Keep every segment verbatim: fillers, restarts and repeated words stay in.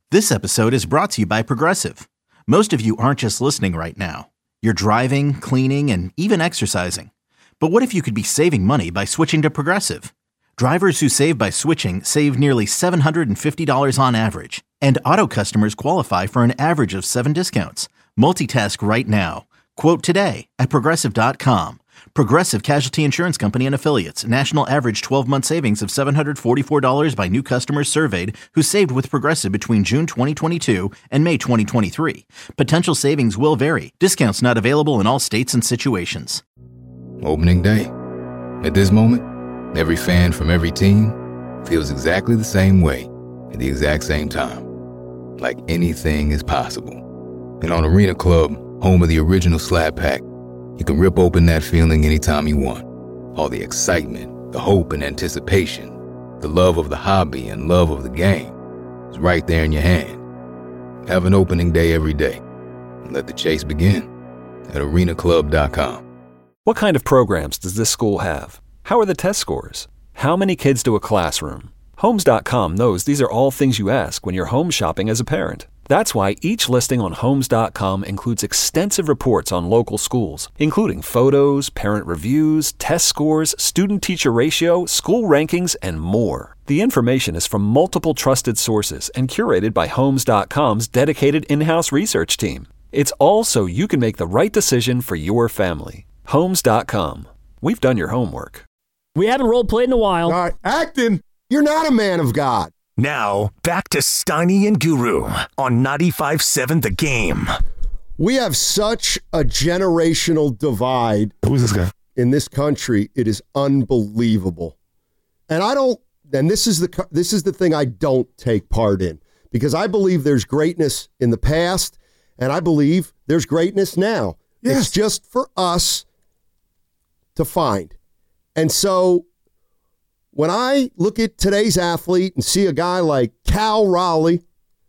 This episode is brought to you by Progressive. Most of you aren't just listening right now. You're driving, cleaning, and even exercising. But what if you could be saving money by switching to Progressive? Drivers who save by switching save nearly seven hundred fifty dollars on average. And auto customers qualify for an average of seven discounts. Multitask right now. Quote today at Progressive dot com. Progressive Casualty Insurance Company and Affiliates. National average twelve-month savings of seven hundred forty-four dollars by new customers surveyed who saved with Progressive between June twenty twenty-two and May twenty twenty-three. Potential savings will vary. Discounts not available in all states and situations. Opening day. At this moment, every fan from every team feels exactly the same way at the exact same time. Like anything is possible. And on Arena Club, home of the original Slap Pack, you can rip open that feeling anytime you want. All the excitement, the hope and anticipation, the love of the hobby and love of the game is right there in your hand. Have an opening day every day and let the chase begin at arena club dot com. What kind of programs does this school have? How are the test scores? How many kids do a classroom? Homes dot com knows these are all things you ask when you're home shopping as a parent. That's why each listing on Homes dot com includes extensive reports on local schools, including photos, parent reviews, test scores, student-teacher ratio, school rankings, and more. The information is from multiple trusted sources and curated by Homes dot com's dedicated in-house research team. It's all so you can make the right decision for your family. Homes dot com. We've done your homework. We haven't role-played in a while. All right, acting. You're not a man of God. Now, back to Steiny and Guru on ninety-five point seven The Game. We have such a generational divide. Who's this guy? In this country, it is unbelievable. And I don't, and this is the this is the thing I don't take part in, because I believe there's greatness in the past, and I believe there's greatness now. Yes. It's just for us to find. And so when I look at today's athlete and see a guy like Cal Raleigh,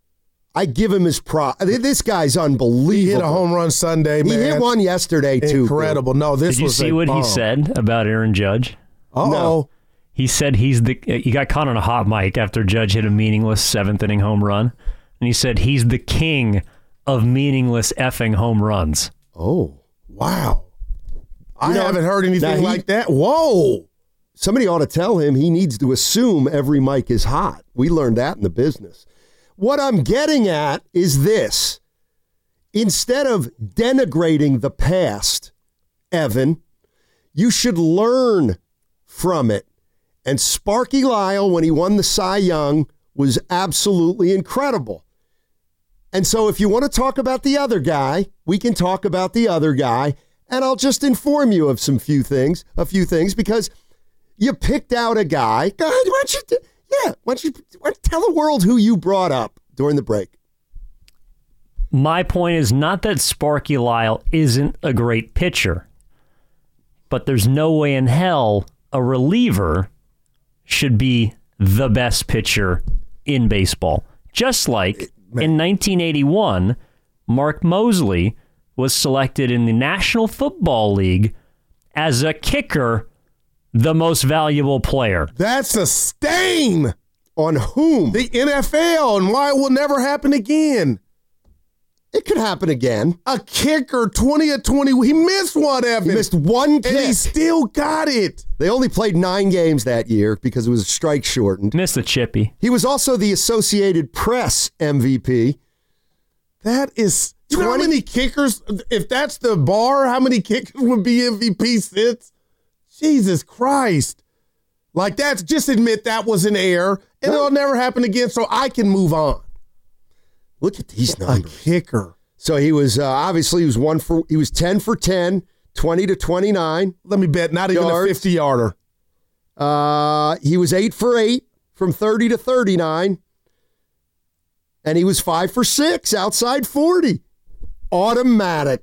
I give him his prop. This guy's unbelievable. He hit a home run Sunday, man. He hit one yesterday, too. Incredible. No, this Did you was see a what bomb. he said about Aaron Judge? Uh-oh. No. He said he's the. He got caught on a hot mic after Judge hit a meaningless seventh inning home run, and he said he's the king of meaningless effing home runs. Oh, wow. I You know, haven't heard anything he- like that. Whoa. somebody ought to tell him he needs to assume every mic is hot. We learned that in the business. What I'm getting at is this. Instead of denigrating the past, Evan, you should learn from it. And Sparky Lyle, when he won the Cy Young, was absolutely incredible. And so if you want to talk about the other guy, we can talk about the other guy. And I'll just inform you of some few things, a few things, because you picked out a guy. God, why don't you, yeah, why don't you why don't you tell the world who you brought up during the break? My point is not that Sparky Lyle isn't a great pitcher, but there's no way in hell a reliever should be the best pitcher in baseball. Just like in nineteen eighty-one, Mark Mosley was selected in the National Football League as a kicker, the most valuable player. That's a stain on whom? The N F L, and why it will never happen again. It could happen again. A kicker, twenty of twenty. He missed one, Evan. He missed one kick. And he still got it. They only played nine games that year because it was strike shortened. Missed the chippy. He was also the Associated Press M V P. That is... You know how many kickers, if that's the bar, how many kickers would be M V P since? Jesus Christ. Like, that's, just admit that was an error, and it'll never happen again, so I can move on. Look at these numbers. A kicker. So he was, uh, obviously, he was one for, he was ten for ten, twenty to twenty-nine. Let me bet, not even yards. a fifty-yarder. Uh, he was eight for eight from thirty to thirty-nine. And he was five for six outside forty. Automatic.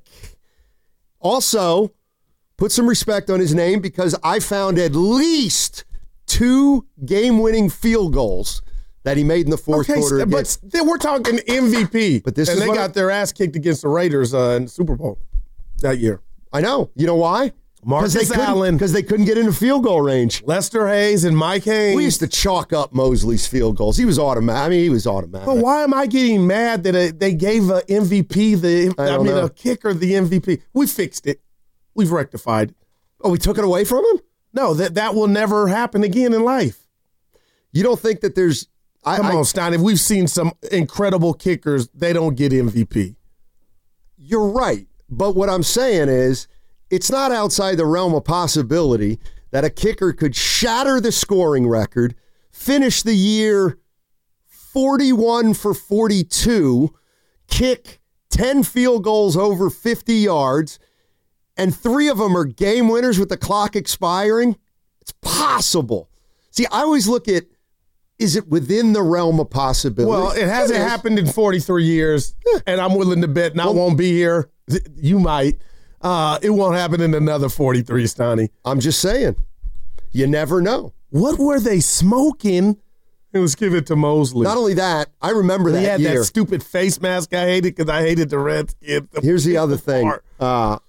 Also, put some respect on his name because I found at least two game-winning field goals that he made in the fourth okay, quarter. But then we're talking M V P. But this and is they what got I, their ass kicked against the Raiders uh, in the Super Bowl that year. I know. You know why? Marcus Allen. Because they couldn't get into field goal range. Lester Hayes and Mike Haynes. We used to chalk up Mosley's field goals. He was automatic. I mean, he was automatic. But why am I getting mad that uh, they gave a M V P, the I, I mean, know. a kicker the M V P? We fixed it. We've rectified it. Oh, we took it away from him? No, that, that will never happen again in life. You don't think that there's... I, Come I, on, Stein. If we've seen some incredible kickers, they don't get M V P. You're right. But what I'm saying is, it's not outside the realm of possibility that a kicker could shatter the scoring record, finish the year forty-one for forty-two, kick ten field goals over fifty yards, and three of them are game winners with the clock expiring. It's possible. See, I always look at, is it within the realm of possibility? Well, it hasn't It happened in forty-three years, and I'm willing to bet, and I Well- won't be here. You might. Uh, it won't happen in another forty-three, Stoney. I'm just saying. You never know. What were they smoking? Let's give it to Mosley. Not only that, I remember that he had year. that stupid face mask I hated because I hated the Redskins. Here's the other thing. Uh,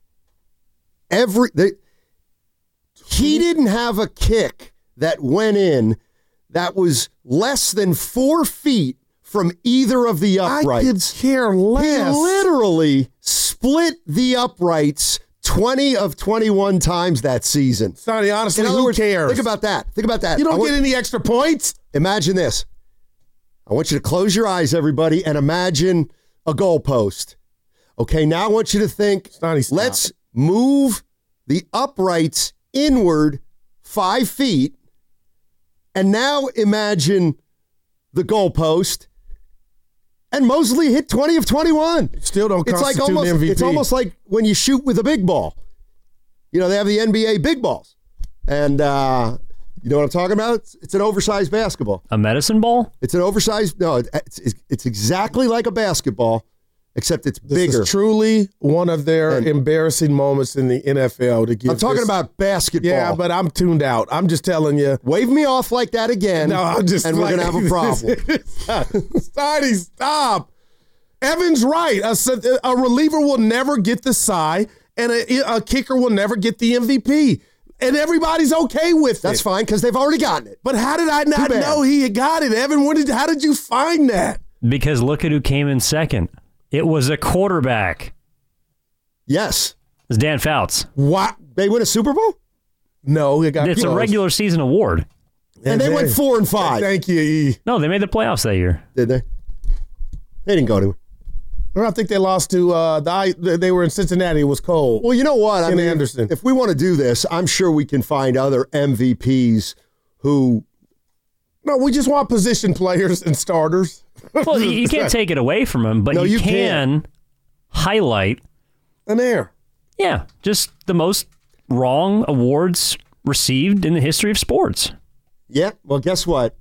every they, he didn't have a kick that went in that was less than four feet from either of the I uprights. could care He less. literally split the uprights twenty of twenty-one times that season. Sonny, honestly, In other who words, cares? think about that. Think about that. You I don't want- get any extra points. Imagine this. I want you to close your eyes, everybody, and imagine a goalpost. Okay, now I want you to think, Sonny, stop. let's move the uprights inward five feet, and now imagine the goalpost, and Mosley hit twenty of twenty-one. Still don't It's like constitute almost, an M V P. it's almost like when you shoot with a big ball. You know, they have the N B A big balls. And uh, you know what I'm talking about? It's, it's an oversized basketball. A medicine ball? It's an oversized, no, it- it's, it's, it's exactly like a basketball, except it's This bigger. is truly one of their And- embarrassing moments in the N F L to give. I'm talking this- about basketball. Yeah, but I'm tuned out. I'm just telling you. Wave me off like that again, No, I'm just and like, we're going to have a problem. Steiny, stop. Evan's right. A, a reliever will never get the sigh, and a, a kicker will never get the M V P. And everybody's okay with That's it. fine because they've already gotten it. But how did I not bad. know he had got it, Evan? What did? How did you find that? Because look at who came in second. It was a quarterback. Yes. It was Dan Fouts. What? They win a Super Bowl? No, it got It's a close. regular season award. And they went four and five. Thank you, E. No, they made the playoffs that year. Did they? They didn't go anywhere. I think they lost to uh, the. They were in Cincinnati. It was cold. Well, you know what? I Ken mean, Anderson. if we want to do this, I'm sure we can find other M V Ps who No, we just want position players and starters. Well, you, you can't take it away from him, but No, you, you can highlight, An air. yeah, just the most wrong awards received in the history of sports. Yeah, well, guess what?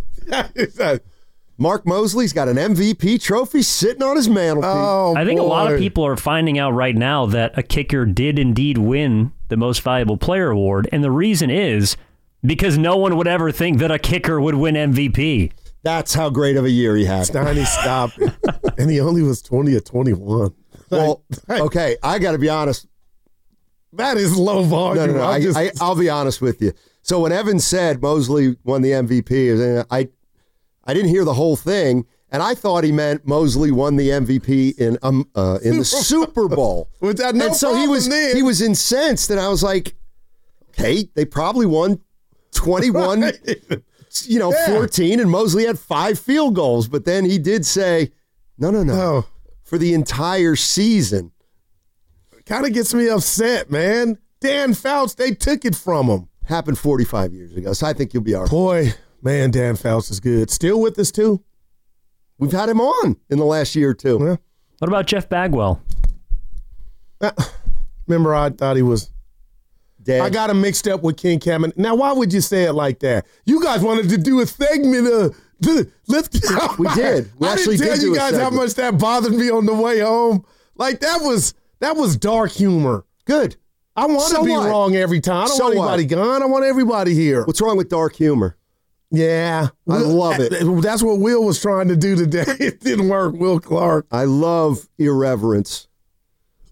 Mark Mosley's got an M V P trophy sitting on his mantelpiece. Oh, I think a lot of boy. people are finding out right now that a kicker did indeed win the most valuable player award, and the reason is because no one would ever think that a kicker would win M V P. That's how great of a year he had. Steiny, stop it. And he only was twenty or twenty-one. Well, okay, I got to be honest. That is low No, volume. no, no. I'm I, just- I, I'll be honest with you. So when Evan said Mosley won the M V P, I, I didn't hear the whole thing, and I thought he meant Mosley won the M V P in um uh, in the Super Bowl. Which I- no and so he problem was then. he was incensed, and I was like, okay, they probably won twenty-one, you know, Yeah. fourteen, and Mosley had five field goals. But then he did say, no, no, no, Oh. for the entire season. kind of gets me upset, man. Dan Fouts, they took it from him. Happened forty-five years ago, so I think you'll be all right. Boy, man, Dan Fouts is good. Still with us, too? We've had him on in the last year or two. Yeah. What about Jeff Bagwell? Uh, remember, I thought he was... Dad, I got him mixed up with King Cameron. Now, why would you say it like that? You guys wanted to do a segment of... Let's We did. We I actually didn't tell did do you a guys how segment. much that bothered me on the way home. Like, that was that was dark humor. good. I want to So be what? wrong every time. I don't So want what? anybody gone. I want everybody here. What's wrong with dark humor? Yeah. I Will- love it. That's what Will was trying to do today. It didn't work. Will Clark. I love irreverence.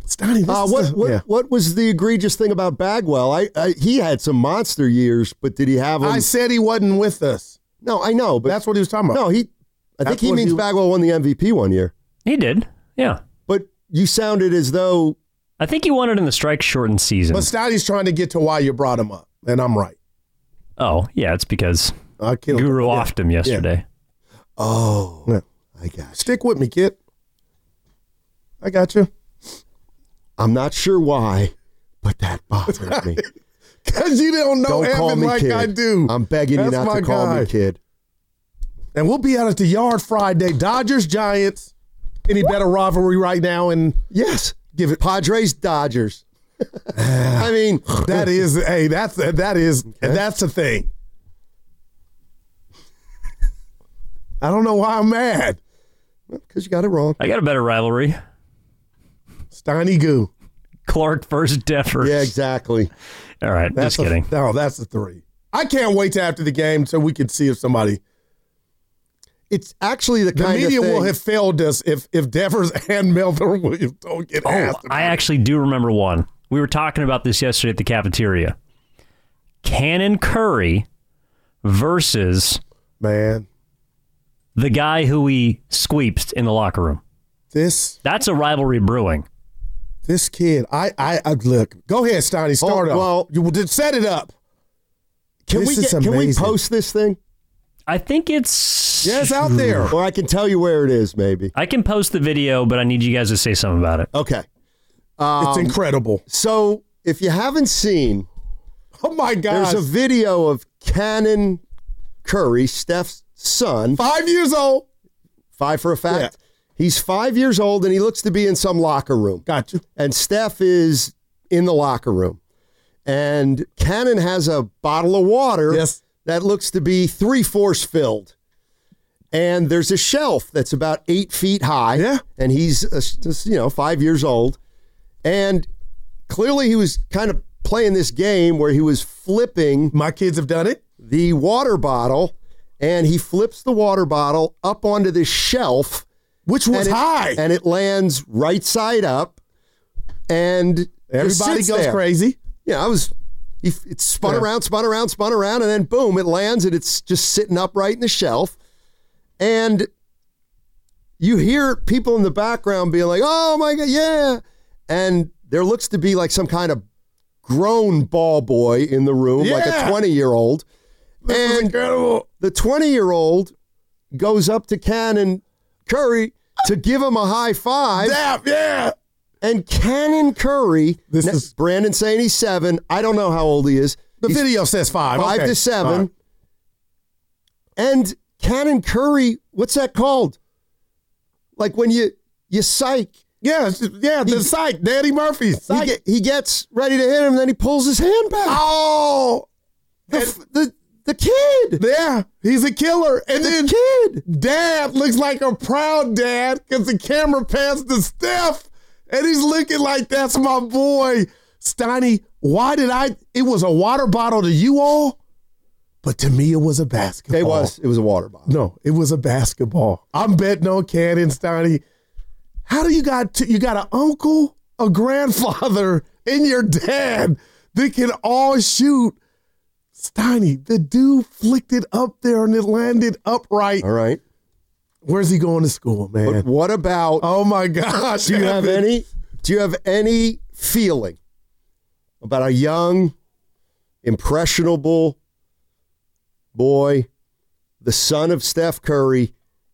Stoney, this Uh, is what the- what, yeah. what was the egregious thing about Bagwell? I, I he had some monster years, but did he have them? I said he wasn't with us. no, I know, but That's what he was talking about. no, he. I That's think he what means he- Bagwell won the M V P one year. He did. Yeah. But you sounded as though I think he won it in the strike shortened season. But Stoney's trying to get to why you brought him up, and I'm right. Oh, yeah, it's because I killed Guru him. Yeah. offed him yesterday. oh, Yeah. I got you. Stick with me, kid. I got you. I'm not sure why, but that bothers me. Because you don't know Don't call Evan me like kid. I do. I'm begging you That's not my to call guy. me kid. And we'll be out at the yard Friday. Dodgers, Giants. Any better rivalry right now? And Yes, give it Padres Dodgers. I mean, that is, hey, that's that is that's the thing. I don't know why I'm mad. because you got it wrong. I got a better rivalry. Steiny Goo. Clark versus Defers. Yeah, exactly. All right, That's just kidding. A, no, that's the three. I can't wait to after the game so we can see if somebody. It's actually the The kind media of thing. will have failed us if if Devers and Melvin Williams don't get Oh, asked. I actually do remember one. We were talking about this yesterday at the cafeteria. Cannon Curry versus Man, the guy who we squeeped in the locker room. this That's a rivalry brewing. this kid. I I, I look. Go ahead, Steiny. Start Oh, up. well- you did set it up. Can This we is get, can we amazing. post this thing? I think it's... Yeah, it's out there. Or I can tell you where it is, maybe. I can post the video, but I need you guys to say something about it. Okay. It's Um, incredible. So if you haven't seen, Oh my gosh. there's a video of Cannon Curry, Steph's son, Five years old. five for a fact. He's five years old and he looks to be in some locker room. Got you. And Steph is in the locker room. And Cannon has a bottle of water Yes. that looks to be three-fourths filled. And there's a shelf that's about eight feet high. Yeah. And he's, uh, just, you know, five years old. And clearly he was kind of playing this game where he was flipping My kids have done it. the water bottle, and he flips the water bottle up onto this shelf. Which was and it- high. And it lands right side up. And just Everybody sits goes there. crazy. Yeah, I was. He, it spun Yeah. around, spun around, spun around, and then boom, it lands, and it's just sitting upright in the shelf. And you hear people in the background being like, "Oh my god, yeah!" And there looks to be like some kind of grown ball boy in the room, like a Yeah. twenty-year-old. This is And incredible. the twenty-year-old goes up to Cannon Curry to give him a high five. Dap, yeah. And Cannon Curry, This now, is- Brandon saying he's seven. I don't know how old he is. The He's video says five. five Okay. to seven. All right. And Cannon Curry, what's that called? Like when you you psych. Yeah, it's just- yeah, the He- psych. Danny Murphy. He, Psych. get, he gets ready to hit him, and then he pulls his hand back. oh, the, f- the the kid. yeah, he's a killer. And The then kid. Dad looks like a proud dad because the camera pans to Steph, and he's looking like that's my boy. Steiny, why did I? It was a water bottle to you all, but to me it was a basketball. It was. It was a water bottle. No, it was a basketball. I'm betting on Cannon, Steiny. How do you got to, you got an uncle, a grandfather, and your dad that can all shoot? Steiny, the dude flicked it up there and it landed upright. All right. Where's he going to school, man? But what about? Oh my gosh! do you have Evan. any? Do you have any feeling about a young, impressionable boy, the son of Steph Curry,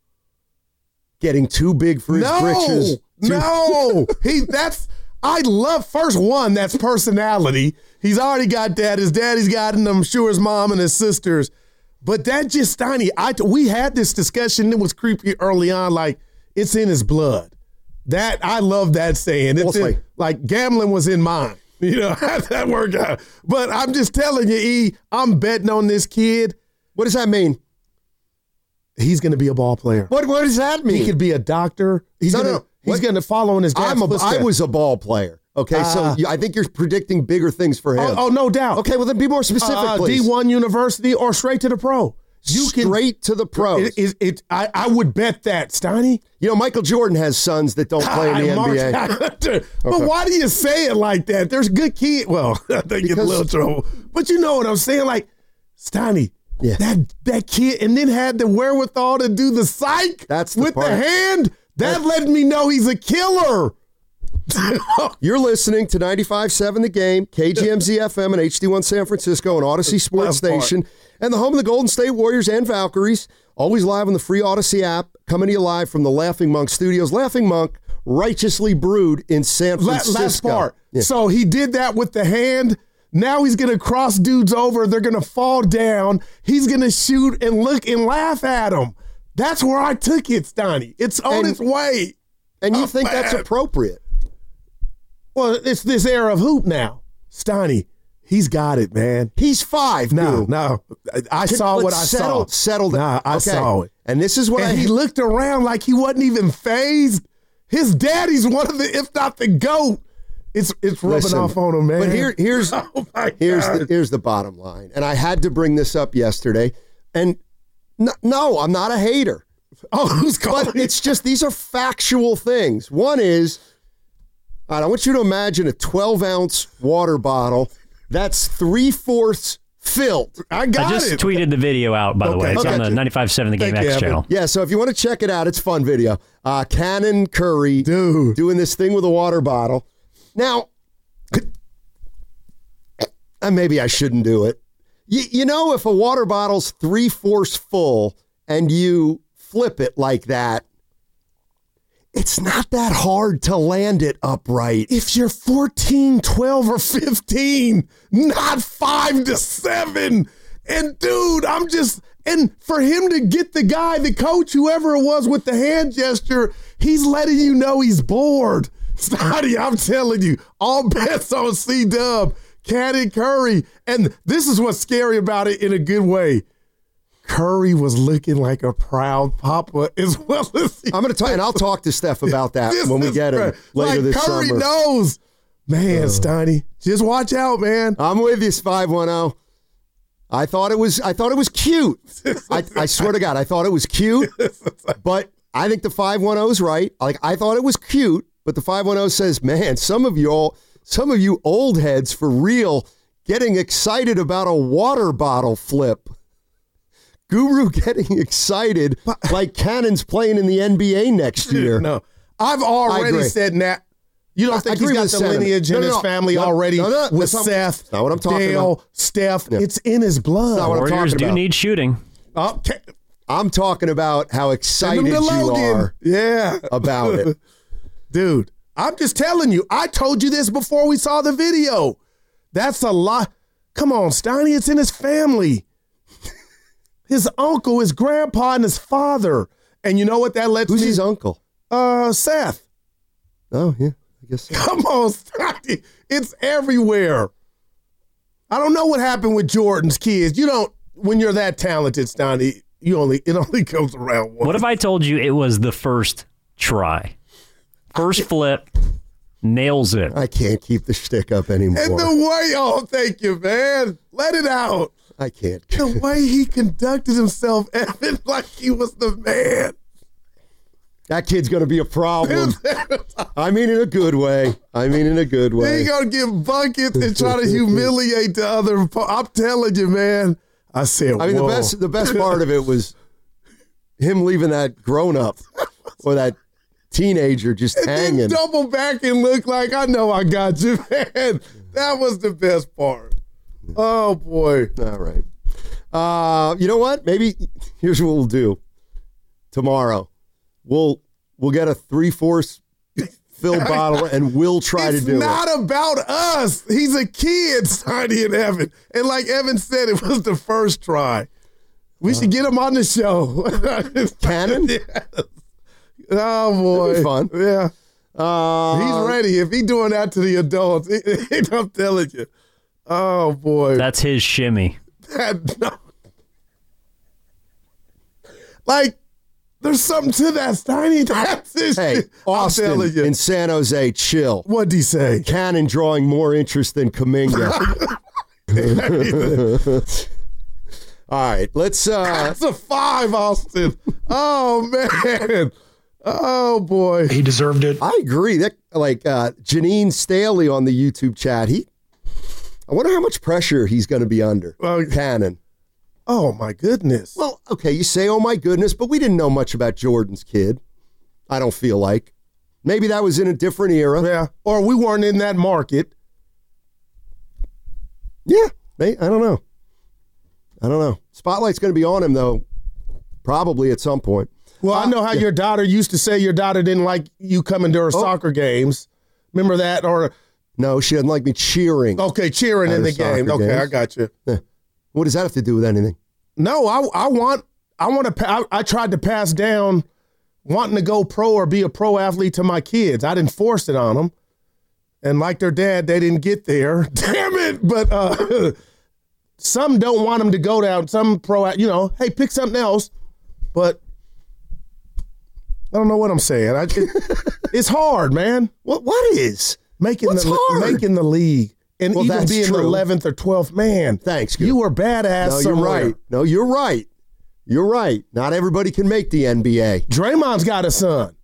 getting too big for his No, britches? Too- no. he that's I love first one. That's personality. He's already got that. His daddy's got, and I'm sure his mom and his sisters. But that just Steiny. I we had this discussion. It was creepy early on. Like it's in his blood. That I love that saying. It's Mostly. in, like gambling was in mine. You know that worked out. But I'm just telling you, E. I'm betting on this kid. What does that mean? He's going to be a ball player. What What does that mean? He could be a doctor. He's No, going no, to no. he's What- going to follow in his dad's I'm a, I footsteps. was a ball player. Okay, so Ah. you, I think you're predicting bigger things for him. Oh, oh, no doubt. Okay, well then be more specific, Uh, please. D one university or straight to the pro. You can, straight to the pros. It, it, it, I, I would bet that, Steiny. You know, Michael Jordan has sons that don't play in the Mark, N B A. But Okay. why do you say it like that? There's good kids. Well, they get a little trouble. But you know what I'm saying? Like, Steiny, Yeah. that that kid, and then had the wherewithal to do the psych That's the with part. the hand. That let me know he's a killer. You're listening to ninety-five point seven The Game, K G M Z F M and H D one San Francisco and Odyssey Sports Best part. Station, and the home of the Golden State Warriors and Valkyries. Always live on the free Odyssey app, coming to you live from the Laughing Monk Studios. Laughing Monk, righteously brewed in San La- Francisco. Last part. Yeah. So he did that with the hand. Now he's going to cross dudes over. They're going to fall down. He's going to shoot and look and laugh at them. That's where I took it, Steiny. It's on And- its way. And you Oh, think that's man. appropriate? Well, it's this era of hoop now. Steiny, he's got it, man. He's five. No, dude. no. I saw Let's what I settle, saw. Settle that. Nah, I Okay. saw it. And this is what And I he looked around like he wasn't even phased. His daddy's one of the, if not the GOAT. It's it's rubbing Listen, off on him, man. But here, here's oh my here's God. the, here's the bottom line, and I had to bring this up yesterday. And no, no I'm not a hater. Oh, who's calling? But it's just these are factual things. One is, all right, I want you to imagine a twelve ounce water bottle that's three fourths filled. I got I just it. tweeted the video out, by the Okay. way. It's Okay. on the ninety-five point seven The Game Thank you, X Evan. channel. Yeah, so if you want to check it out, it's a fun video. Uh, Cannon Curry Dude. doing this thing with a water bottle. Now, uh, maybe I shouldn't do it. You, you know, if a water bottle's three-fourths full and you flip it like that, it's not that hard to land it upright. If you're fourteen, twelve, or fifteen, not five to seven. And dude, I'm just, and for him to get the guy, the coach, whoever it was with the hand gesture, he's letting you know he's bored. Scotty, I'm telling you, all bets on C-Dub, Cannon Curry. And this is what's scary about it in a good way. Curry was looking like a proud papa as well as he I'm going to talk, and I'll talk to Steph about that This when we is get him cra- later like this Curry summer. knows. Man, Steiny, just watch out, man. I'm with you, five one zero. I thought it was I thought it was cute. I, I swear to God, I thought it was cute. But I think the five one zero is right. Like I thought it was cute, but the five one zero says, "Man, some of you all, some of you old heads for real getting excited about a water bottle flip." Guru getting excited like Cannon's playing in the N B A next year. No, I've I already agree. said that. You don't I think he's agree got with the sentiment. lineage No, in no, his no. family No, already no, no, with that's not- Seth, that's not what I'm talking Dale, about. Steph. Yeah. It's in his blood. not what I'm Warriors talking do about. need shooting. Oh, ca- I'm talking about how send excited him to you Logan. are Yeah, about it. dude. I'm just telling you. I told you this before we saw the video. That's a lot. Come on, Steiny. It's in his family. His uncle, his grandpa, and his father. And you know what that lets Who's me? his uncle? Uh, Seth. Oh, yeah, I guess so. Come on, Steiny. It's everywhere. I don't know what happened with Jordan's kids. You don't, when you're that talented, Steiny, you only, it only goes around once. What if I told you it was the first try? First flip, nails it. I can't keep the shtick up anymore. And the way, oh, thank you, man. Let it out. I can't. The way he conducted himself, Evan, like he was the man. That kid's going to be a problem. I mean, in a good way. I mean, in a good He way. gonna give buckets and try to humiliate the other. po- I'm telling you, man. I said, I mean, the whoa. best the best part of it was him leaving that grown up or that teenager just And then hanging. double back and look like I know I got you, man. That was the best part. Oh boy. All right. Uh, you know what? Maybe here's what we'll do. Tomorrow, we'll we'll get a three-fourths filled bottle and we'll try It's to do not it. about us. He's a kid, Steiny and Evan. And like Evan said, it was the first try. We should get him on the show. Cannon? Yes. Oh boy. That'd be fun. Yeah. Uh, He's ready. If he doing that to the adults, I'm telling you. Oh boy. That's his shimmy. That, no. Like, there's something to that, Steiny. That's his Hey, shit. I'm Austin telling you. in San Jose, chill. What'd he say? Cannon drawing more interest than Kuminga. All right, let's. Uh, That's a five, Austin. Oh man. Oh boy. He deserved it. I agree. That like uh, Janine Staley on the YouTube chat. He. I wonder how much pressure he's going to be under. Well, Cannon. Oh my goodness. Well, okay, you say, "Oh my goodness," but we didn't know much about Jordan's kid. I don't feel like. Maybe that was in a different era. Yeah. Or we weren't in that market. Yeah. I don't know. I don't know. Spotlight's going to be on him, though, probably at some point. Well, uh, I know how yeah. your daughter used to say your daughter didn't like you coming to her oh. soccer games. Remember that? Or no, she doesn't like me cheering. Okay, cheering in the game. Okay, games. I got you. Yeah. What does that have to do with anything? No, I I want I want to. I, I tried to pass down wanting to go pro or be a pro athlete to my kids. I didn't force it on them, and like their dad, they didn't get there. Damn it! But uh, some don't want them to go down. Some pro, you know, hey, pick something else. But I don't know what I'm saying. I, it, it's hard, man. What what is making What's the hard? making the league and well, even being true. the eleventh or twelfth man? Thanks. You were badass. No, somewhere. you're right. No, you're right. You're right. Not everybody can make the N B A. Draymond's got a son.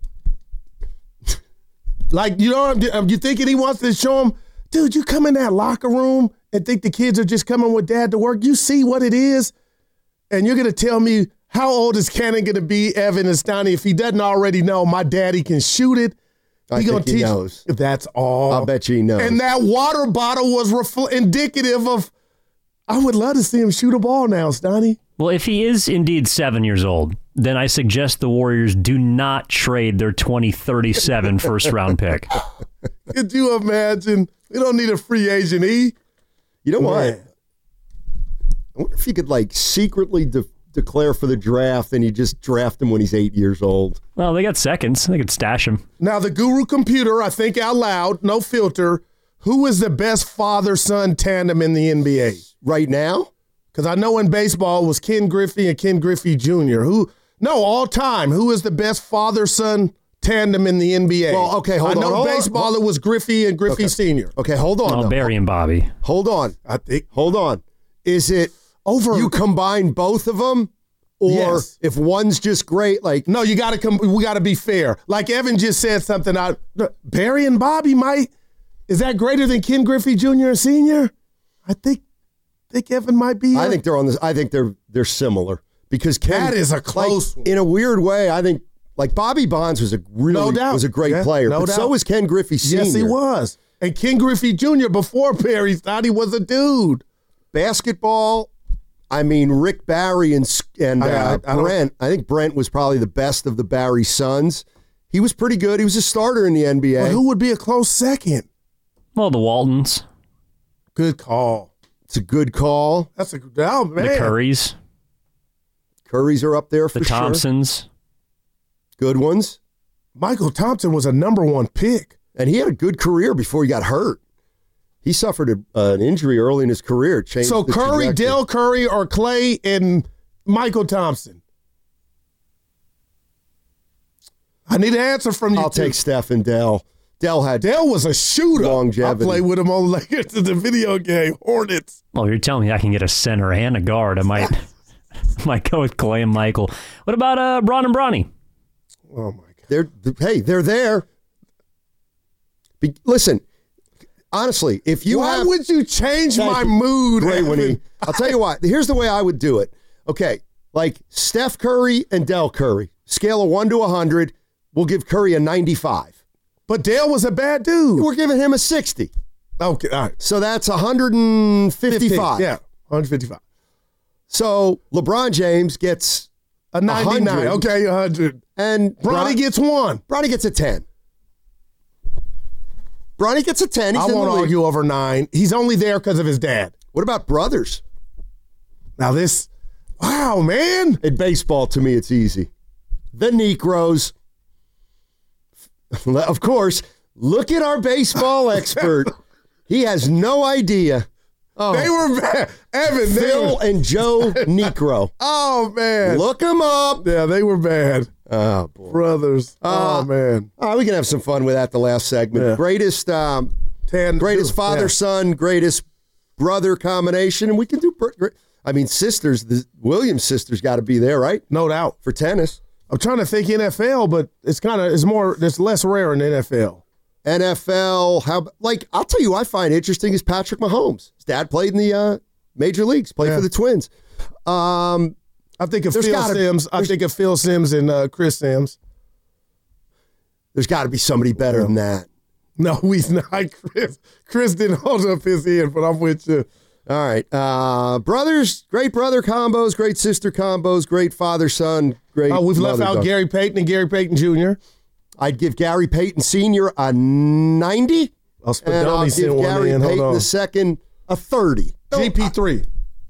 Like, you know, you thinking he wants to show him, dude, you come in that locker room and think the kids are just coming with dad to work. You see what it is, and you're going to tell me how old is Cannon going to be, Evan and Stoney, if he doesn't already know my daddy can shoot it. I he think gonna he teach, knows. That's all. I'll bet you he knows. And that water bottle was refl- indicative of, I would love to see him shoot a ball now, Stoney. Well, if he is indeed seven years old, then I suggest the Warriors do not trade their twenty thirty-seven first round pick. Could you imagine? We don't need a free agent, E. You know what? Man. I wonder if you could, like, secretly de- declare for the draft and you just draft him when he's eight years old. Well, they got seconds. They could stash him. Now, the Guru Computer, I think out loud, no filter, who is the best father-son tandem in the N B A? Right now? Because I know in baseball it was Ken Griffey and Ken Griffey Junior Who, no, all time, who is the best father-son tandem in the N B A? Well, okay, hold I on. know Hold baseball on. it was Griffey and Griffey Okay. Senior Okay, hold on. Oh, though. Barry and Bobby. Hold on. I think. Hold on. Is it Over. you combine both of them? Or Yes. if one's just great, like No, you got to come. We got to be fair. Like Evan just said something out. Barry and Bobby might. Is that greater than Ken Griffey Junior and Senior? I think. Think Evan might be. I uh, think they're on this. I think they're they're similar because Ken, That is a close like, one. in a weird way. I think like Bobby Bonds was a really No doubt. was a great Yeah, player, no but doubt. so was Ken Griffey Senior Yes, he was. And Ken Griffey Junior before Barry thought he was a dude. Basketball. I mean, Rick Barry and and I- I- uh, I don't- Brent. I think Brent was probably the best of the Barry sons. He was pretty good. He was a starter in the N B A. But who would be a close second? Well, the Waltons, Good call. It's a good call. That's a oh, man. the Currys, Currys are up there for the sure. Thompsons. Good ones. Michael Thompson was a number one pick. And he had a good career before he got hurt. He suffered a, uh, an injury early in his career. It changed So the Curry, trajectory. Dell Curry, or Clay and Michael Thompson. I need an answer from you. I'll two. take Steph and Dell. Dell had Dell was a shooter. Longevity. I played with him on Lakers in the video game Hornets. Well, you're telling me I can get a center and a guard. I might, might go with Clay and Michael. What about uh, Bron and Bronny? Oh my God. They're hey, they're there. Be, listen, honestly, if you Why have would you change Thank my you. mood? great when he, Evan? I'll tell you what. Here's the way I would do it. Okay, like Steph Curry and Dell Curry, scale of one to a hundred. We'll give Curry a ninety-five. But Dale was a bad dude. We're giving him a sixty. Okay, all right. So that's one hundred fifty-five. Yeah, one fifty-five. So LeBron James gets A ninety-nine. one hundred. Okay, one hundred. and Bronny Bron- gets one. Bronny gets a ten. Bronny gets a ten. He's I in the won't league. argue over nine. He's only there because of his dad. What about brothers? Now this, wow, man. In baseball, to me, it's easy. The Necros. Of course, look at our baseball expert. He has no idea. Oh, They were bad. Evan, they Phil were, and Joe Necro. oh, man. Look them up. Yeah, they were bad. Oh, boy. Brothers. Uh, oh, man. Oh, we can have some fun with that the last segment. Yeah. Greatest um, Ten, greatest yeah. father-son, greatest brother combination. And we can do, br- gr- I mean, sisters, the Williams sisters got to be there, right? No doubt. For tennis. I'm trying to think N F L, but it's kind of, it's more, it's less rare in the N F L. N F L, how, like, I'll tell you what I find interesting is Patrick Mahomes. His dad played in the uh, major leagues, played Yeah. for the Twins. Um, I think of There's Phil gotta- Sims. I think of Phil Sims and uh, Chris Sims. there's got to be somebody better than that. No, he's not. Chris Chris didn't hold up his end, but I'm with you. All right. Uh, brothers, great brother combos, great sister combos, great father-son, great Oh, we've left out mother-daughter. Gary Payton and Gary Payton Junior I'd give Gary Payton Senior a ninety, Oh, and I'll Spadoni sent give one Gary in. Hold Payton on. the second a thirty. G P three.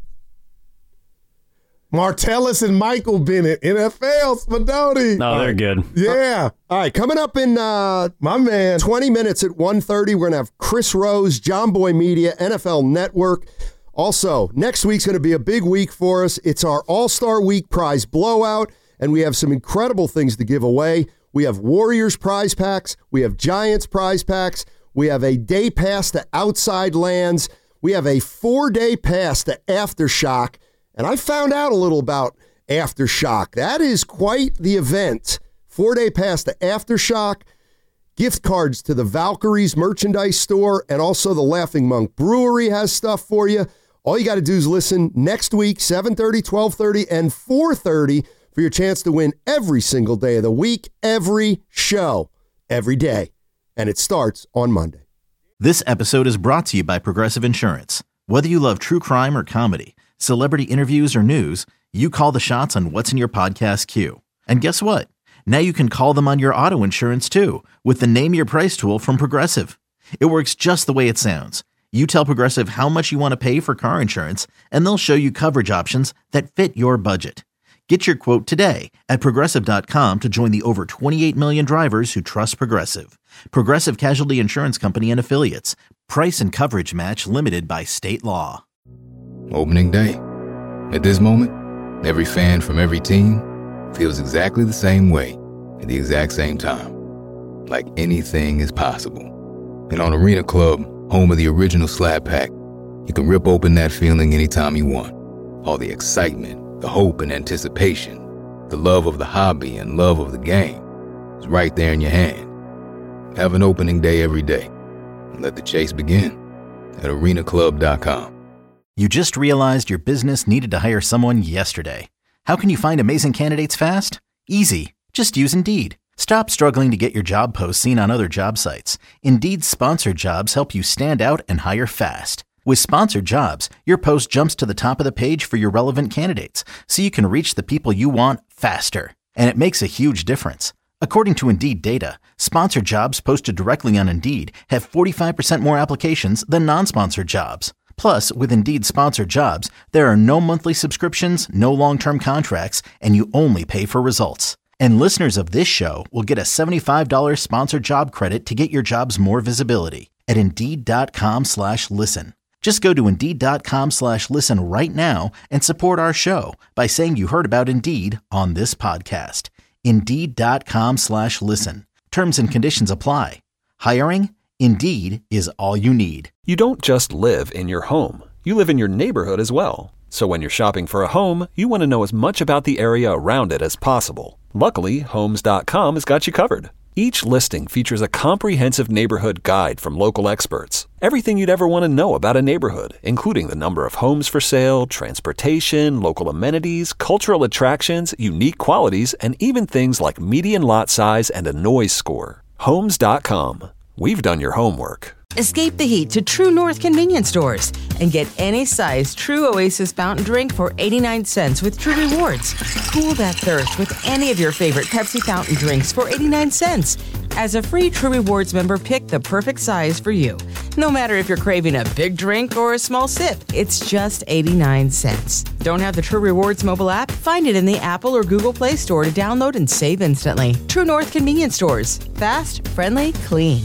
Martellus and Michael Bennett, N F L, Spadoni. No, they're good. Yeah, All right, coming up in uh, my man. twenty minutes at one thirty, we're going to have Chris Rose, John Boy Media, N F L Network. Also, next week's going to be a big week for us. It's our All-Star Week prize blowout, and we have some incredible things to give away. We have Warriors prize packs. We have Giants prize packs. We have a day pass to Outside Lands. We have a four-day pass to Aftershock. And I found out a little about Aftershock. That is quite the event. Four-day pass to Aftershock, gift cards to the Valkyries merchandise store, and also the Laughing Monk Brewery has stuff for you. All you got to do is listen next week, seven thirty, twelve thirty, and four thirty for your chance to win every single day of the week, every show, every day. And it starts on Monday. This episode is brought to you by Progressive Insurance. Whether you love true crime or comedy, celebrity interviews or news, you call the shots on what's in your podcast queue. And guess what? Now you can call them on your auto insurance too with the Name Your Price tool from Progressive. It works just the way it sounds. You tell Progressive how much you want to pay for car insurance, and they'll show you coverage options that fit your budget. Get your quote today at Progressive dot com to join the over twenty-eight million drivers who trust Progressive. Progressive Casualty Insurance Company and Affiliates. Price and coverage match limited by state law. Opening day. At this moment, every fan from every team feels exactly the same way at the exact same time. Like anything is possible. And on Arena Club, home of the original Slab Pack, you can rip open that feeling anytime you want. All the excitement, the hope and anticipation, the love of the hobby and love of the game is right there in your hand. Have an opening day every day and let the chase begin at arena club dot com. You just realized your business needed to hire someone yesterday. How can you find amazing candidates fast? Easy. Just use Indeed. Stop struggling to get your job posts seen on other job sites. Indeed's sponsored jobs help you stand out and hire fast. With sponsored jobs, your post jumps to the top of the page for your relevant candidates, so you can reach the people you want faster. And it makes a huge difference. According to Indeed data, sponsored jobs posted directly on Indeed have forty-five percent more applications than non-sponsored jobs. Plus, with Indeed sponsored jobs, there are no monthly subscriptions, no long-term contracts, and you only pay for results. And listeners of this show will get a seventy-five dollars sponsored job credit to get your jobs more visibility at Indeed.com slash listen. Just go to Indeed.com slash listen right now and support our show by saying you heard about Indeed on this podcast. Indeed.com slash listen. Terms and conditions apply. Hiring? Indeed is all you need. You don't just live in your home. You live in your neighborhood as well. So when you're shopping for a home, you want to know as much about the area around it as possible. Luckily, Homes dot com has got you covered. Each listing features a comprehensive neighborhood guide from local experts. Everything you'd ever want to know about a neighborhood, including the number of homes for sale, transportation, local amenities, cultural attractions, unique qualities, and even things like median lot size and a noise score. Homes dot com. We've done your homework. Escape the heat to True North convenience stores and get any size True Oasis fountain drink for eighty-nine cents with True Rewards. Cool that thirst with any of your favorite Pepsi fountain drinks for eighty-nine cents. As a free True Rewards member, pick the perfect size for you. No matter if you're craving a big drink or a small sip, it's just eighty-nine cents. Don't have the True Rewards mobile app? Find it in the Apple or Google Play Store to download and save instantly. True North convenience stores. Fast, friendly, clean.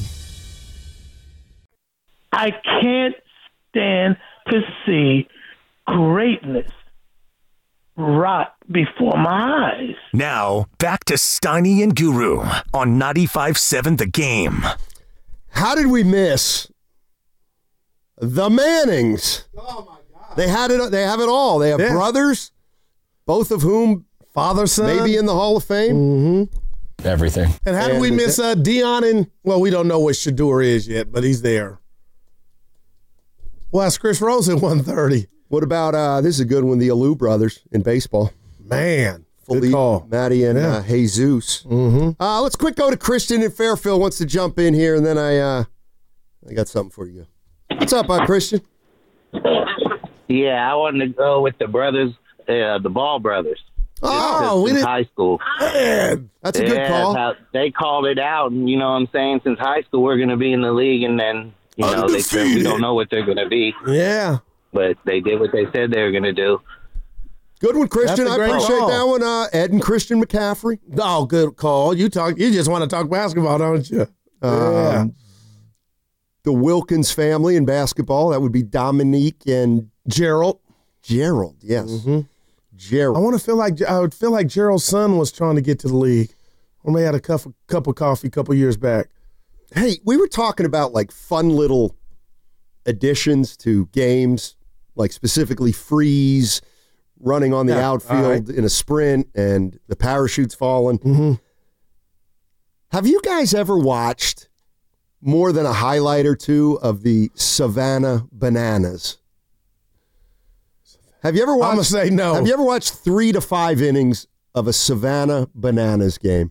I can't stand to see greatness rot before my eyes. Now, back to Steiny and Guru on ninety-five point seven The Game. How did we miss the Mannings? Oh, my God. They had it. They have it all. They have Yeah. brothers, both of whom Father, son. maybe in the Hall of Fame. Mm-hmm. Everything. And how And do we is miss uh, Dion and, well, we don't know what Shador is yet, but he's there. Well, that's Chris Rose at one thirty. What about, uh, this is a good one, the Alou brothers in baseball. Man, good Philippe, call. Matty, and Yeah. uh, Jesus. Mm-hmm. Uh, let's quick go to Christian in Fairfield. Wants to jump in here, and then I uh, I got something for you. What's up, uh, Christian? Yeah, I wanted to go with the brothers, uh, the Ball brothers. Oh, we since didn't. high school. Man, that's a good Yeah, call. how- they called it out, and you know what I'm saying? Since high school, we're going to be in the league, and then, you know, they said we don't know what they're going to be. Yeah. But they did what they said they were going to do. Good one, Christian. That's a I great appreciate call. that one. Uh, Ed and Christian McCaffrey. Oh, good call. You talk. You just want to talk basketball, don't you? Yeah. Um, the Wilkins family in basketball. That would be Dominique and Gerald. Gerald. Yes, Mm-hmm. Gerald. I want to feel like I would feel like Gerald's son was trying to get to the league, or may had a cup of, cup of coffee a couple years back. Hey, we were talking about like fun little additions to games, like specifically freeze, running on the Yeah, outfield all right. in a sprint, and the parachute's falling. Mm-hmm. Have you guys ever watched more than a highlight or two of the Savannah Bananas? Have you ever watched? I'm gonna say no. Have you ever watched three to five innings of a Savannah Bananas game?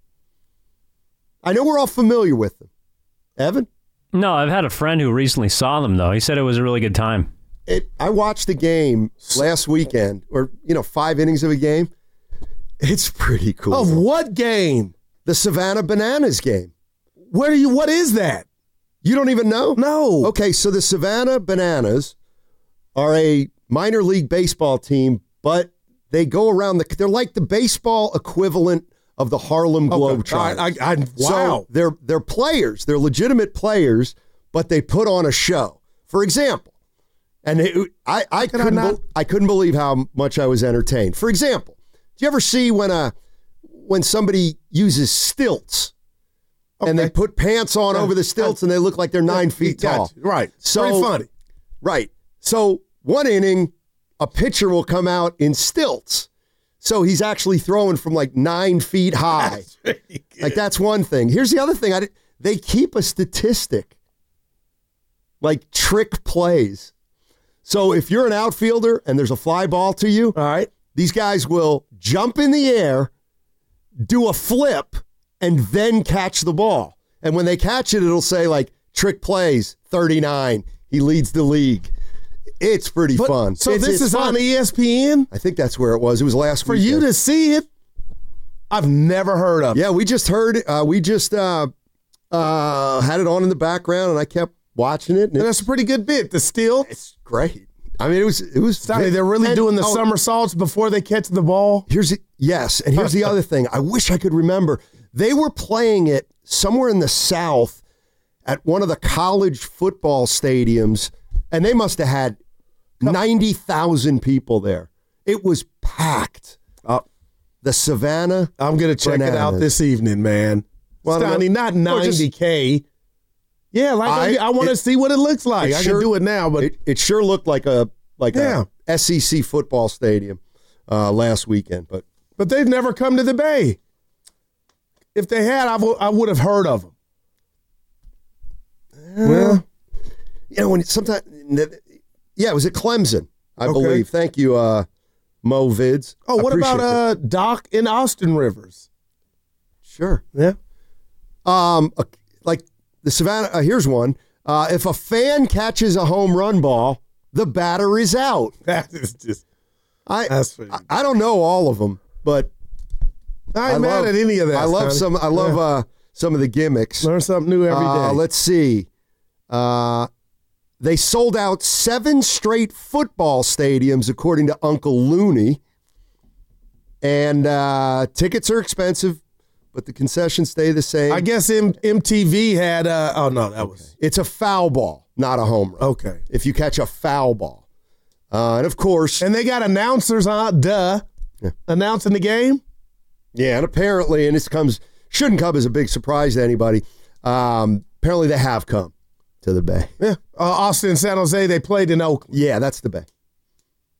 I know we're all familiar with them. Evan? No, I've had a friend who recently saw them, though. He said it was a really good time. It, I watched the game last weekend, or, you know, five innings of a game. It's pretty cool. Of what game? The Savannah Bananas game. Where are you? What is that? You don't even know? No. Okay, so the Savannah Bananas are a minor league baseball team, but they go around the, they're like the baseball equivalent of the Harlem Globetrotters. I, I, I, wow. So they're, they're players, they're legitimate players, but they put on a show. For example, and it, I, I, Can I couldn't not- be- I couldn't believe how much I was entertained. For example, do you ever see when a, when somebody uses stilts and they Okay. put pants on Yeah. over the stilts and they look like they're nine feet tall? Gotcha. Right. So- Pretty funny. Right. So one inning, a pitcher will come out in stilts. So he's actually throwing from like nine feet high. Like that's one thing. Here's the other thing. I did, they keep a statistic, like trick plays. So if you're an outfielder and there's a fly ball to you, All right. these guys will jump in the air, do a flip, and then catch the ball. And when they catch it, it'll say like trick plays thirty-nine. He leads the league. It's pretty But- fun. So It's- this it's is fun. on E S P N I think that's where it was. It was last for weekend. you to see it. I've never heard of it. Yeah, we just heard it. Uh, we just uh, uh, had it on in the background, and I kept watching it. And And it- that's a pretty good bit. The steal. it's great. I mean, it was it was. Sorry, they're really and- doing the oh, somersaults before they catch the ball. Here's the, yes, and here's the other thing. I wish I could remember. They were playing it somewhere in the South at one of the college football stadiums, and they must have had ninety thousand people there. It was packed. Uh, The Savannah. I'm gonna check it out Bananas. this evening, man. Well, I don't Stoney, know. not Or just- ninety K. Yeah, like I, I- I want to it- see what it looks like. it I sure- can do it now, but It, it sure looked like a like Yeah. a S E C football stadium uh, last weekend, but but they've never come to the Bay. If they had, I would I would have heard of them. well, you know when sometimes yeah, it was at Clemson, I Okay. believe. Thank you, uh, Mo Vids. Oh, what about Appreciate uh Doc in Austin Rivers? it. Sure. Yeah. Um, uh, like the Savannah. Uh, here's one. Uh, if a fan catches a home run ball, the batter is out. That is just I That's pretty- I, I don't know all of them, but I ain't I mad love- at any of that. I love Stoney. some. I love Yeah. uh, some of the gimmicks. Learn something new every day. Uh, let's see. Uh, they sold out seven straight football stadiums, according to Uncle Looney. And uh, tickets are expensive, but the concessions stay the same. I guess M- MTV had. Uh, oh no, that was It's a foul ball, not a home run. okay. If you catch a foul ball. Uh, and of course, And they got announcers on. Duh, Yeah. announcing the game. yeah, and apparently, and this comes, shouldn't come as a big surprise to anybody, um, apparently they have come to the Bay. Yeah. Uh, Austin and San Jose. They played in Oakland. Yeah, that's the Bay.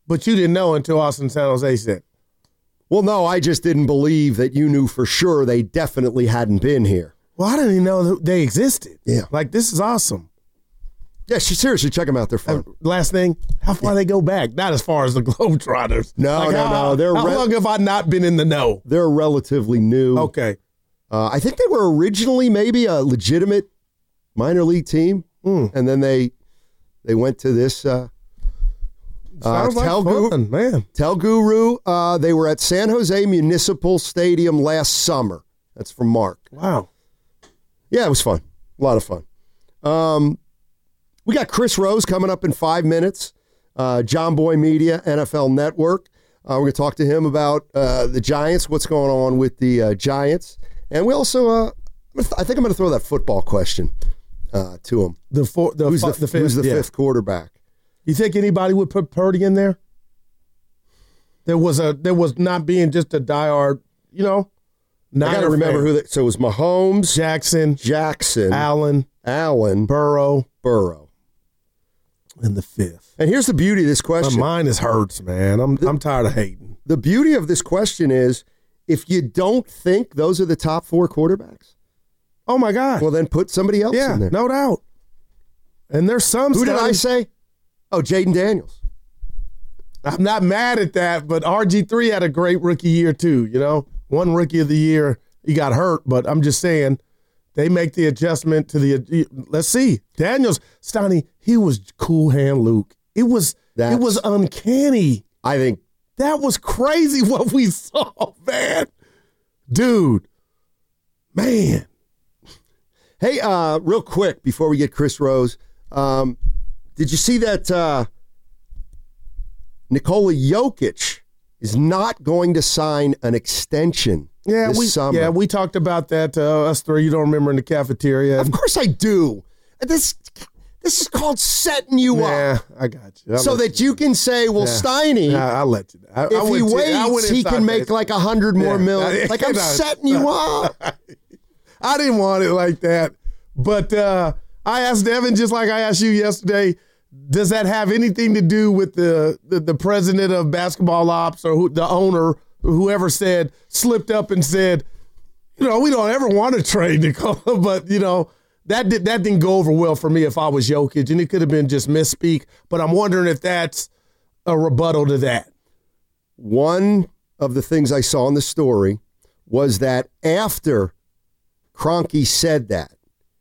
But you didn't know until Austin San Jose said. Well, no, I just didn't believe that you knew for sure they definitely hadn't been here. Well, I didn't even know that they existed. Yeah. Like, this is awesome. Yeah, seriously, check them out. They're fun. Uh, last thing, how far yeah. they go back? Not as far as the Globetrotters. No, like no, how, no. They're how re- long have I not been in the know? They're relatively new. Okay. Uh, I think they were originally maybe a legitimate minor league team, mm. and then they they went to this uh, uh, Sounds like Telguru. fun, man. Telguru. Uh, they were at San Jose Municipal Stadium last summer. That's from Mark. Wow. Yeah, it was fun. A lot of fun. Um, we got Chris Rose coming up in five minutes. Uh, John Boy Media, N F L Network. Uh, we're going to talk to him about uh, the Giants, what's going on with the uh, Giants. And we also, uh, I think I'm going to throw that football question uh, to him. The, four, the, who's, the, the, the fifth, who's the yeah. fifth quarterback? You think anybody would put Purdy in there? There was a there was not being just a diehard, you know. I got to remember fan. who. That, so it was Mahomes, Jackson, Jackson, Allen, Allen, Burrow, Burrow, and the fifth. And here's the beauty of this question. My mind is hurts, man. I'm the, I'm tired of hating. The beauty of this question is, if you don't think those are the top four quarterbacks, oh my God, well then put somebody else yeah, in there. No doubt. And there's some. Who studies, did I say? Oh, Jaden Daniels. I'm not mad at that, but R G three had a great rookie year too. You know, one rookie of the year. He got hurt, but I'm just saying they make the adjustment to the. Let's see, Daniels, Stoney. He was cool hand Luke. It was That's, it was uncanny. I think that was crazy what we saw, man. Dude, man. Hey, uh, real quick before we get Chris Rose, um, did you see that uh, Nikola Jokic is not going to sign an extension? Yeah, this we summer. yeah we talked about that. Uh, us three, you don't remember in the cafeteria. Of course I do. This this is called setting you yeah, up. I got you. I'll so that you, you can say, well, yeah. Steiny, yeah, I'll let you. I, if I he to, waits, he can make that. like a hundred more yeah. million. Like I'm setting you up. I didn't want it like that, but uh, I asked Devin just like I asked you yesterday. Does that have anything to do with the the, the president of basketball ops or who, the owner? Whoever said, slipped up and said, you know, we don't ever want to trade Nikola, but, you know, that, did, that didn't go over well for me if I was Jokic, and it could have been just misspeak, but I'm wondering if that's a rebuttal to that. One of the things I saw in the story was that after Kroenke said that,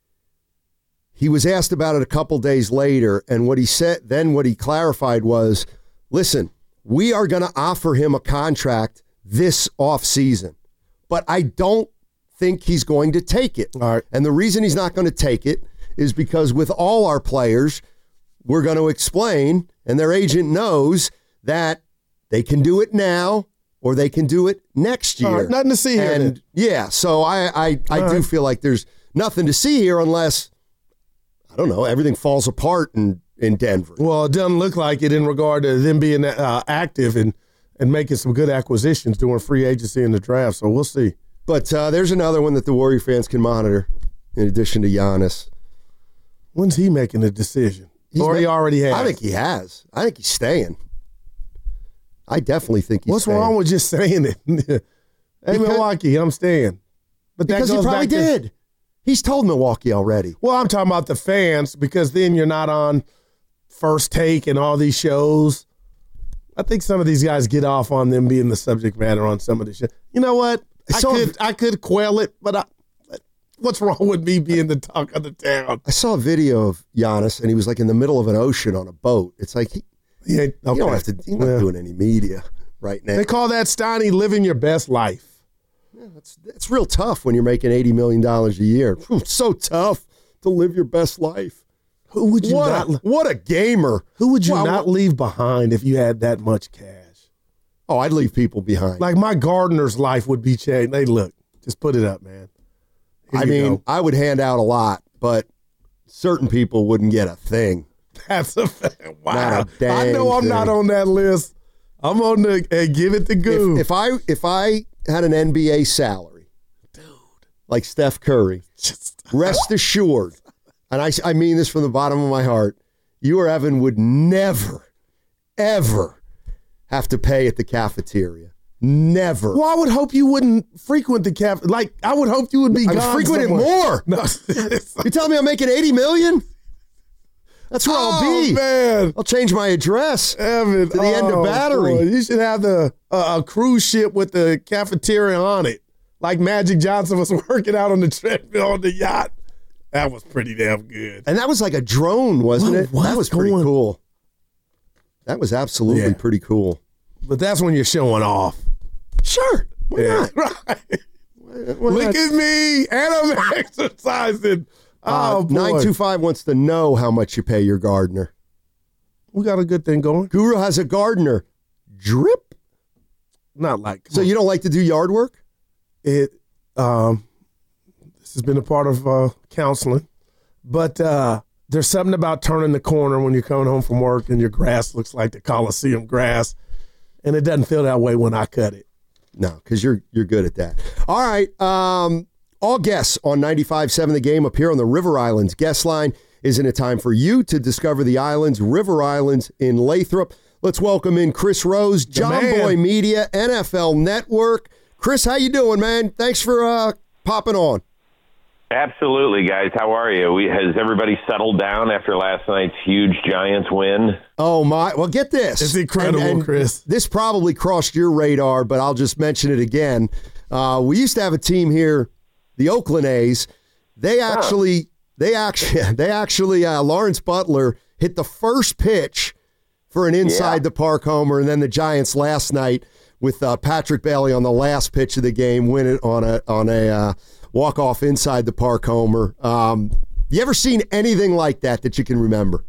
he was asked about it a couple days later, and what he said, then what he clarified was, listen, we are going to offer him a contract this offseason, but I don't think he's going to take it. All right. And the reason he's not going to take it is because with all our players, we're going to explain, and their agent knows that they can do it now or they can do it next year. All right, nothing to see here. And then. yeah, so I I, I do right. feel like there's nothing to see here unless, I don't know, everything falls apart and in Denver. Well, it doesn't look like it in regard to them being uh, active and, and making some good acquisitions during free agency and the draft, so we'll see. But uh, there's another one that the Warrior fans can monitor in addition to Giannis. When's he making a decision? He's or he already has? I think he has. I think he's staying. I definitely think he's What's staying. wrong with just saying it? hey, because, Milwaukee, I'm staying. But that because goes he probably back to, did. He's told Milwaukee already. Well, I'm talking about the fans because then you're not on First Take and all these shows. I think some of these guys get off on them being the subject matter on some of the shit. You know what? I So- could I could quell it, but I, what's wrong with me being the talk of the town? I saw a video of Giannis, and he was like in the middle of an ocean on a boat. It's like, he, Yeah, okay. you don't have to, you're not Yeah. doing any media right now. They call that, Steiny, living your best life. Yeah, that's, that's real tough when you're making eighty million dollars a year. It's so tough to live your best life. Who would you What, not? a, what a gamer. Who would you Wow. not leave behind if you had that much cash? Oh, I'd leave people behind. Like my gardener's life would be changed. They look, just put it up, man. Here I you mean, go. I would hand out a lot, but certain people wouldn't get a thing. That's a fact. Wow. Not a dang I know I'm thing. not on that list. I'm on the hey, give it to Goo. If, if I if I had an N B A salary, dude, like Steph Curry, Just, rest assured, and I, I mean this from the bottom of my heart, you or Evan would never, ever have to pay at the cafeteria. Never. Well, I would hope you wouldn't frequent the cafe. Like, I would hope you would be I gone frequent it more. No. You tell me I'm making eighty million? That's where oh, I'll be. Man. I'll change my address Evan, to the oh, end of Battery. Boy, you should have the uh, a cruise ship with the cafeteria on it. Like Magic Johnson was working out on the treadmill on the yacht. That was pretty damn good. And that was like a drone, wasn't what, it? That was pretty going? cool. That was absolutely Yeah. pretty cool. But that's when you're showing off. Sure. Why Yeah. not? Right. Why, why Look not? at me, and I'm exercising. Oh, Uh, boy. nine two five wants to know how much you pay your gardener. We got a good thing going. Guru has a gardener. Drip? Not like. So you don't like to do yard work? It. Um, this has been a part of uh, counseling, but uh, there's something about turning the corner when you're coming home from work and your grass looks like the Coliseum grass, and it doesn't feel that way when I cut it. No, because you're you're good at that. All right. Um, all guests on ninety-five point seven The Game appear on the River Islands guest line. Isn't it time for you to discover the islands, River Islands in Lathrop? Let's welcome in Chris Rose, John Boy Media, N F L Network. Chris, how you doing, man? Thanks for uh, popping on. Absolutely, guys. How are you? We, has everybody settled down after last night's huge Giants win? Oh, my. Well, get this. It's incredible, and, and Chris. This probably crossed your radar, but I'll just mention it again. Uh, we used to have a team here, the Oakland A's. They actually, huh. they actually, they actually, uh, Lawrence Butler hit the first pitch for an inside yeah. the park homer, and then the Giants last night with uh, Patrick Bailey on the last pitch of the game win it on a on a uh, walk off inside the park homer. Um, you ever seen anything like that that you can remember?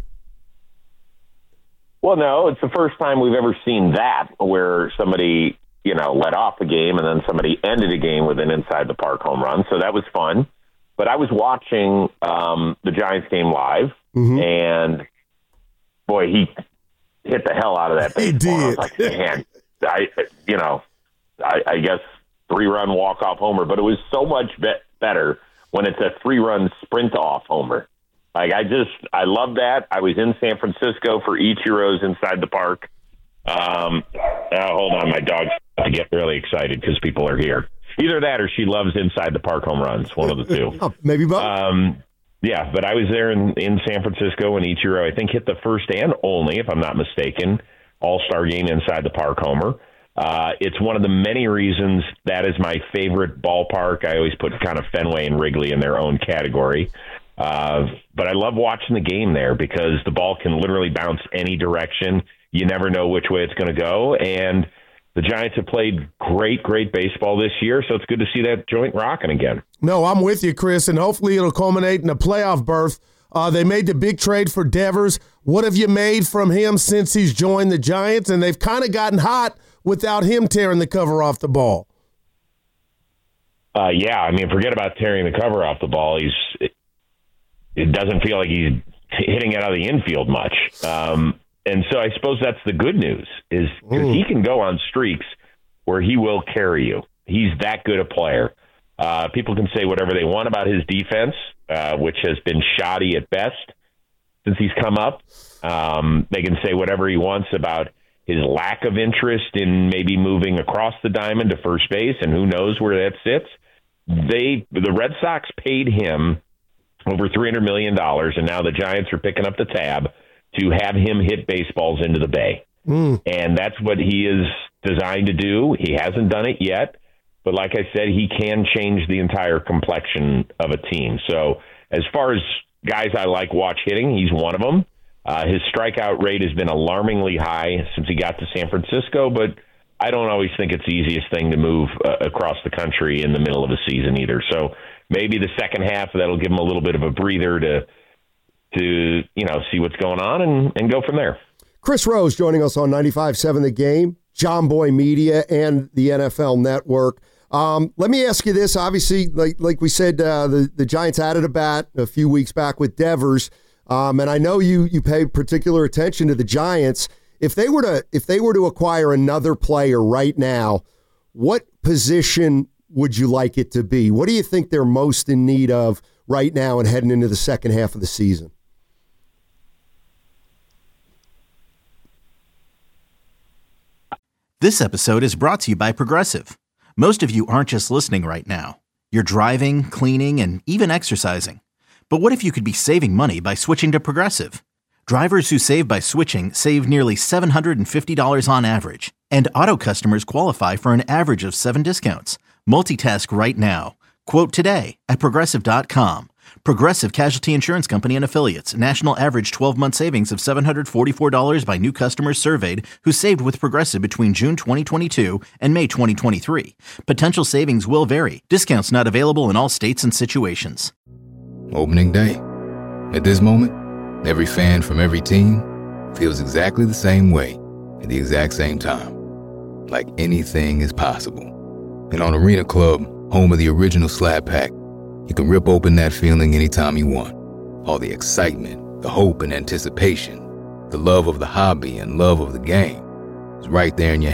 Well, no, it's the first time we've ever seen that where somebody, you know, let off the game and then somebody ended a game with an inside the park home run. So that was fun. But I was watching um, the Giants game live, mm-hmm. and boy, he hit the hell out of that baseball. He did. I was like, man, I, you know, I, I guess three-run walk-off homer, but it was so much be- better when it's a three-run sprint-off homer. Like, I just, I love that. I was in San Francisco for Ichiro's Inside the Park. Um, uh, hold on, my dog's about to get really excited because people are here. Either that or she loves Inside the Park home runs, one of the two. Oh, maybe both. Um, yeah, but I was there in, in San Francisco, and Ichiro, I think, hit the first and only, if I'm not mistaken, All-Star game Inside the Park homer. Uh, it's one of the many reasons that is my favorite ballpark. I always put kind of Fenway and Wrigley in their own category. Uh, but I love watching the game there because the ball can literally bounce any direction. You never know which way it's going to go. And the Giants have played great, great baseball this year, so it's good to see that joint rocking again. No, I'm with you, Chris, and hopefully it'll culminate in a playoff berth. Uh, they made the big trade for Devers. What have you made from him since he's joined the Giants? And they've kind of gotten hot without him tearing the cover off the ball. Uh, yeah, I mean, forget about tearing the cover off the ball. He's it, it doesn't feel like he's hitting it out of the infield much. Um, and so I suppose that's the good news is because he can go on streaks where he will carry you. He's that good a player. Uh, people can say whatever they want about his defense, uh, which has been shoddy at best since he's come up. Um, they can say whatever he wants about his lack of interest in maybe moving across the diamond to first base, and who knows where that sits. They, the Red Sox paid him over three hundred million dollars, and now the Giants are picking up the tab to have him hit baseballs into the bay. Mm. And that's what he is designed to do. He hasn't done it yet, but like I said, he can change the entire complexion of a team. So as far as guys I like watch hitting, he's one of them. Uh, his strikeout rate has been alarmingly high since he got to San Francisco, but I don't always think it's the easiest thing to move uh, across the country in the middle of a season either. So maybe the second half, that'll give him a little bit of a breather to, to you know, see what's going on and, and go from there. Chris Rose joining us on ninety-five point seven The Game, John Boy Media, and the N F L Network. Um, let me ask you this. Obviously, like like we said, uh, the, the Giants added a bat a few weeks back with Devers. Um, and I know you you pay particular attention to the Giants. If they were to if they were to acquire another player right now, what position would you like it to be? What do you think they're most in need of right now and heading into the second half of the season? This episode is brought to you by Progressive. Most of you aren't just listening right now. You're driving, cleaning, and even exercising. But what if you could be saving money by switching to Progressive? Drivers who save by switching save nearly seven hundred fifty dollars on average. And auto customers qualify for an average of seven discounts. Multitask right now. Quote today at Progressive dot com. Progressive Casualty Insurance Company and Affiliates. National average twelve-month savings of seven hundred forty-four dollars by new customers surveyed who saved with Progressive between June twenty twenty-two and May twenty twenty-three. Potential savings will vary. Discounts not available in all states and situations. Opening day. At this moment, every fan from every team feels exactly the same way at the exact same time. Like anything is possible. And on Arena Club, home of the original Slab Pack, you can rip open that feeling anytime you want. All the excitement, the hope and anticipation, the love of the hobby and love of the game is right there in your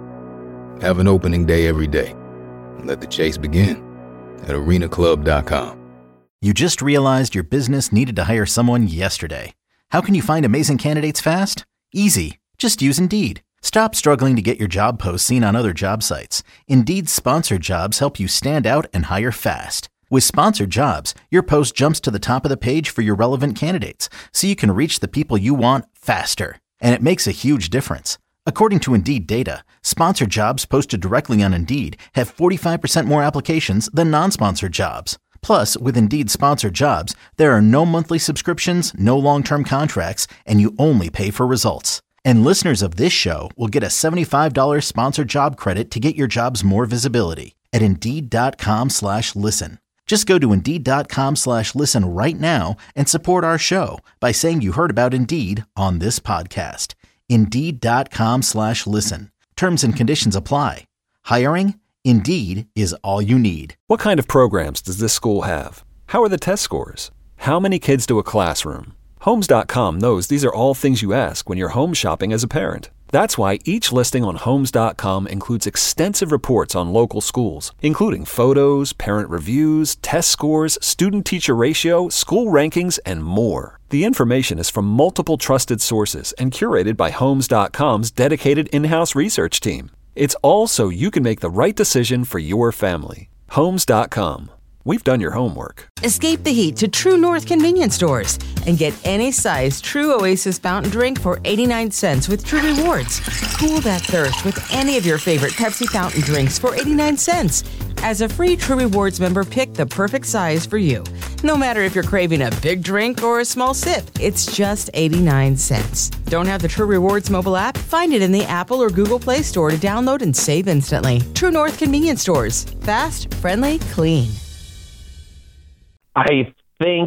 hand. Have an opening day every day. And let the chase begin at arena club dot com. You just realized your business needed to hire someone yesterday. How can you find amazing candidates fast? Easy. Just use Indeed. Stop struggling to get your job posts seen on other job sites. Indeed's sponsored jobs help you stand out and hire fast. With sponsored jobs, your post jumps to the top of the page for your relevant candidates, so you can reach the people you want faster. And it makes a huge difference. According to Indeed data, sponsored jobs posted directly on Indeed have forty-five percent more applications than non-sponsored jobs. Plus, with Indeed sponsored jobs, there are no monthly subscriptions, no long-term contracts, and you only pay for results. And listeners of this show will get a seventy-five dollars sponsored job credit to get your jobs more visibility at Indeed.com slash listen. Just go to Indeed.com slash listen right now and support our show by saying you heard about Indeed on this podcast. Indeed.com slash listen. Terms and conditions apply. Hiring? Indeed is all you need. What kind of programs does this school have? How are the test scores? How many kids do a classroom? Homes dot com knows these are all things you ask when you're home shopping as a parent. That's why each listing on Homes dot com includes extensive reports on local schools, including photos, parent reviews, test scores, student-teacher ratio, school rankings, and more. The information is from multiple trusted sources and curated by Homes dot com's dedicated in-house research team. It's all so you can make the right decision for your family. Homes dot com. We've done your homework. Escape the heat to True North convenience stores and get any size True Oasis fountain drink for eighty-nine cents with True Rewards. Cool that thirst with any of your favorite Pepsi fountain drinks for eighty-nine cents. As a free True Rewards member, pick the perfect size for you. No matter if you're craving a big drink or a small sip, it's just eighty-nine cents. Don't have the True Rewards mobile app? Find it in the Apple or Google Play Store to download and save instantly. True North convenience stores. Fast, friendly, clean. I think,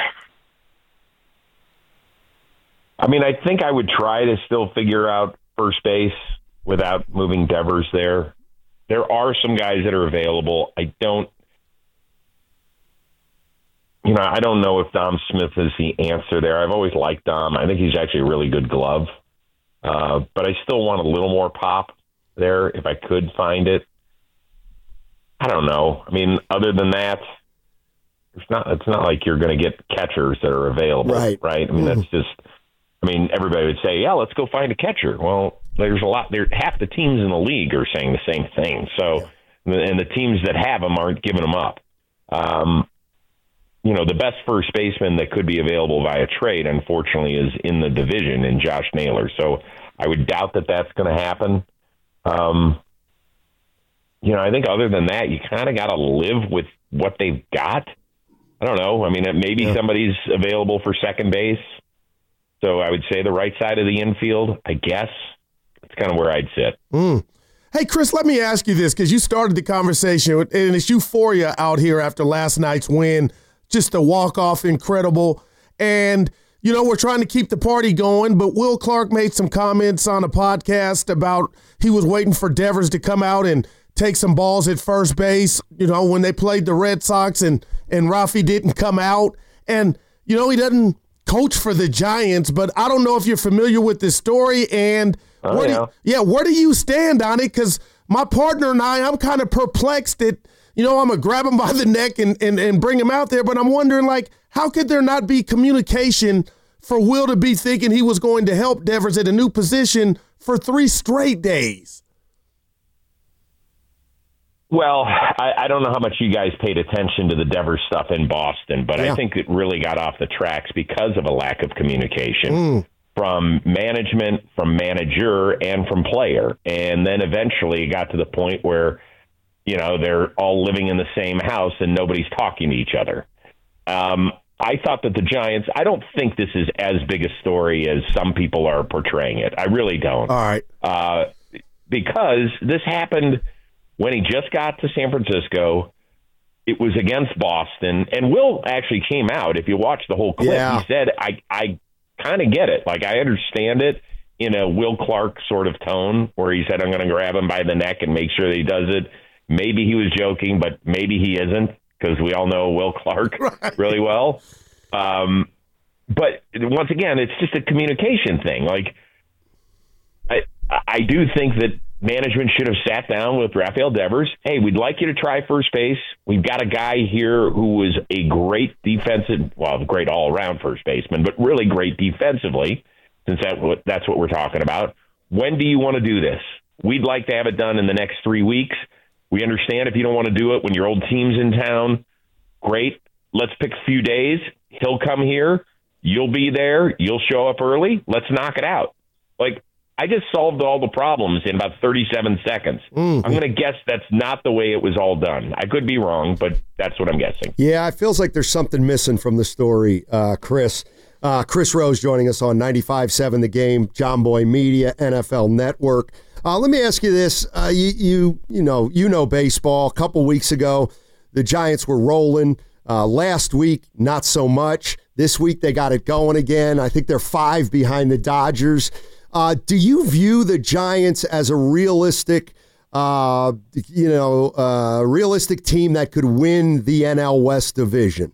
I mean, I think I would try to still figure out first base without moving Devers there. There are some guys that are available. I don't, you know, I don't know if Dom Smith is the answer there. I've always liked Dom. I think he's actually a really good glove. Uh, but I still want a little more pop there if I could find it. I don't know. I mean, other than that, It's not. It's not like you're going to get catchers that are available, right? right? I mean, mm-hmm. that's just. I mean, everybody would say, "Yeah, let's go find a catcher." Well, there's a lot. There, half the teams in the league are saying the same thing. So, yeah. and the teams that have them aren't giving them up. Um, you know, the best first baseman that could be available via trade, unfortunately, is in the division in Josh Naylor. So, I would doubt that that's going to happen. Um, you know, I think other than that, you kind of got to live with what they've got. I don't know. I mean, maybe yeah. somebody's available for second base. So I would say the right side of the infield, I guess. That's kind of where I'd sit. Mm. Hey, Chris, let me ask you this, because you started the conversation, and it's euphoria out here after last night's win. Just a walk-off, incredible. And, you know, we're trying to keep the party going, but Will Clark made some comments on a podcast about he was waiting for Devers to come out and take some balls at first base, you know, when they played the Red Sox and, and Rafi didn't come out. And, you know, he doesn't coach for the Giants, but I don't know if you're familiar with this story. And, oh, where yeah. Do, yeah, where do you stand on it? Because my partner and I, I'm kind of perplexed that, you know, I'm going to grab him by the neck and, and, and bring him out there. But I'm wondering, like, how could there not be communication for Will to be thinking he was going to help Devers at a new position for three straight days? Well, I, I don't know how much you guys paid attention to the Devers stuff in Boston, but yeah. I think it really got off the tracks because of a lack of communication mm. from management, from manager, and from player. And then eventually it got to the point where, you know, they're all living in the same house and nobody's talking to each other. Um, I thought that the Giants, I don't think this is as big a story as some people are portraying it. I really don't. All right. Uh, because this happened when he just got to San Francisco. It was against Boston, and Will actually came out. If you watch the whole clip, yeah. he said, I, I kind of get it. Like, I understand it in a Will Clark sort of tone where he said, I'm going to grab him by the neck and make sure that he does it. Maybe he was joking, but maybe he isn't, because we all know Will Clark right. really well. Um, but once again, it's just a communication thing. Like, I, I do think that management should have sat down with Rafael Devers. Hey, we'd like you to try first base. We've got a guy here who is a great defensive, well, great all-around first baseman, but really great defensively, since that, that's what we're talking about. When do you want to do this? We'd like to have it done in the next three weeks. We understand if you don't want to do it when your old team's in town. Great. Let's pick a few days. He'll come here. You'll be there. You'll show up early. Let's knock it out. Like, I just solved all the problems in about thirty-seven seconds. Mm-hmm. I'm going to guess that's not the way it was all done. I could be wrong, but that's what I'm guessing. Yeah, it feels like there's something missing from the story, uh, Chris. Uh, Chris Rose joining us on ninety-five point seven The Game, John Boy Media, N F L Network. Uh, let me ask you this. Uh, you, you, you know, you know baseball. A couple weeks ago, the Giants were rolling. Uh, last week, not so much. This week, they got it going again. I think they're five behind the Dodgers. Uh, do you view the Giants as a realistic, uh, you know, uh, realistic team that could win the N L West division?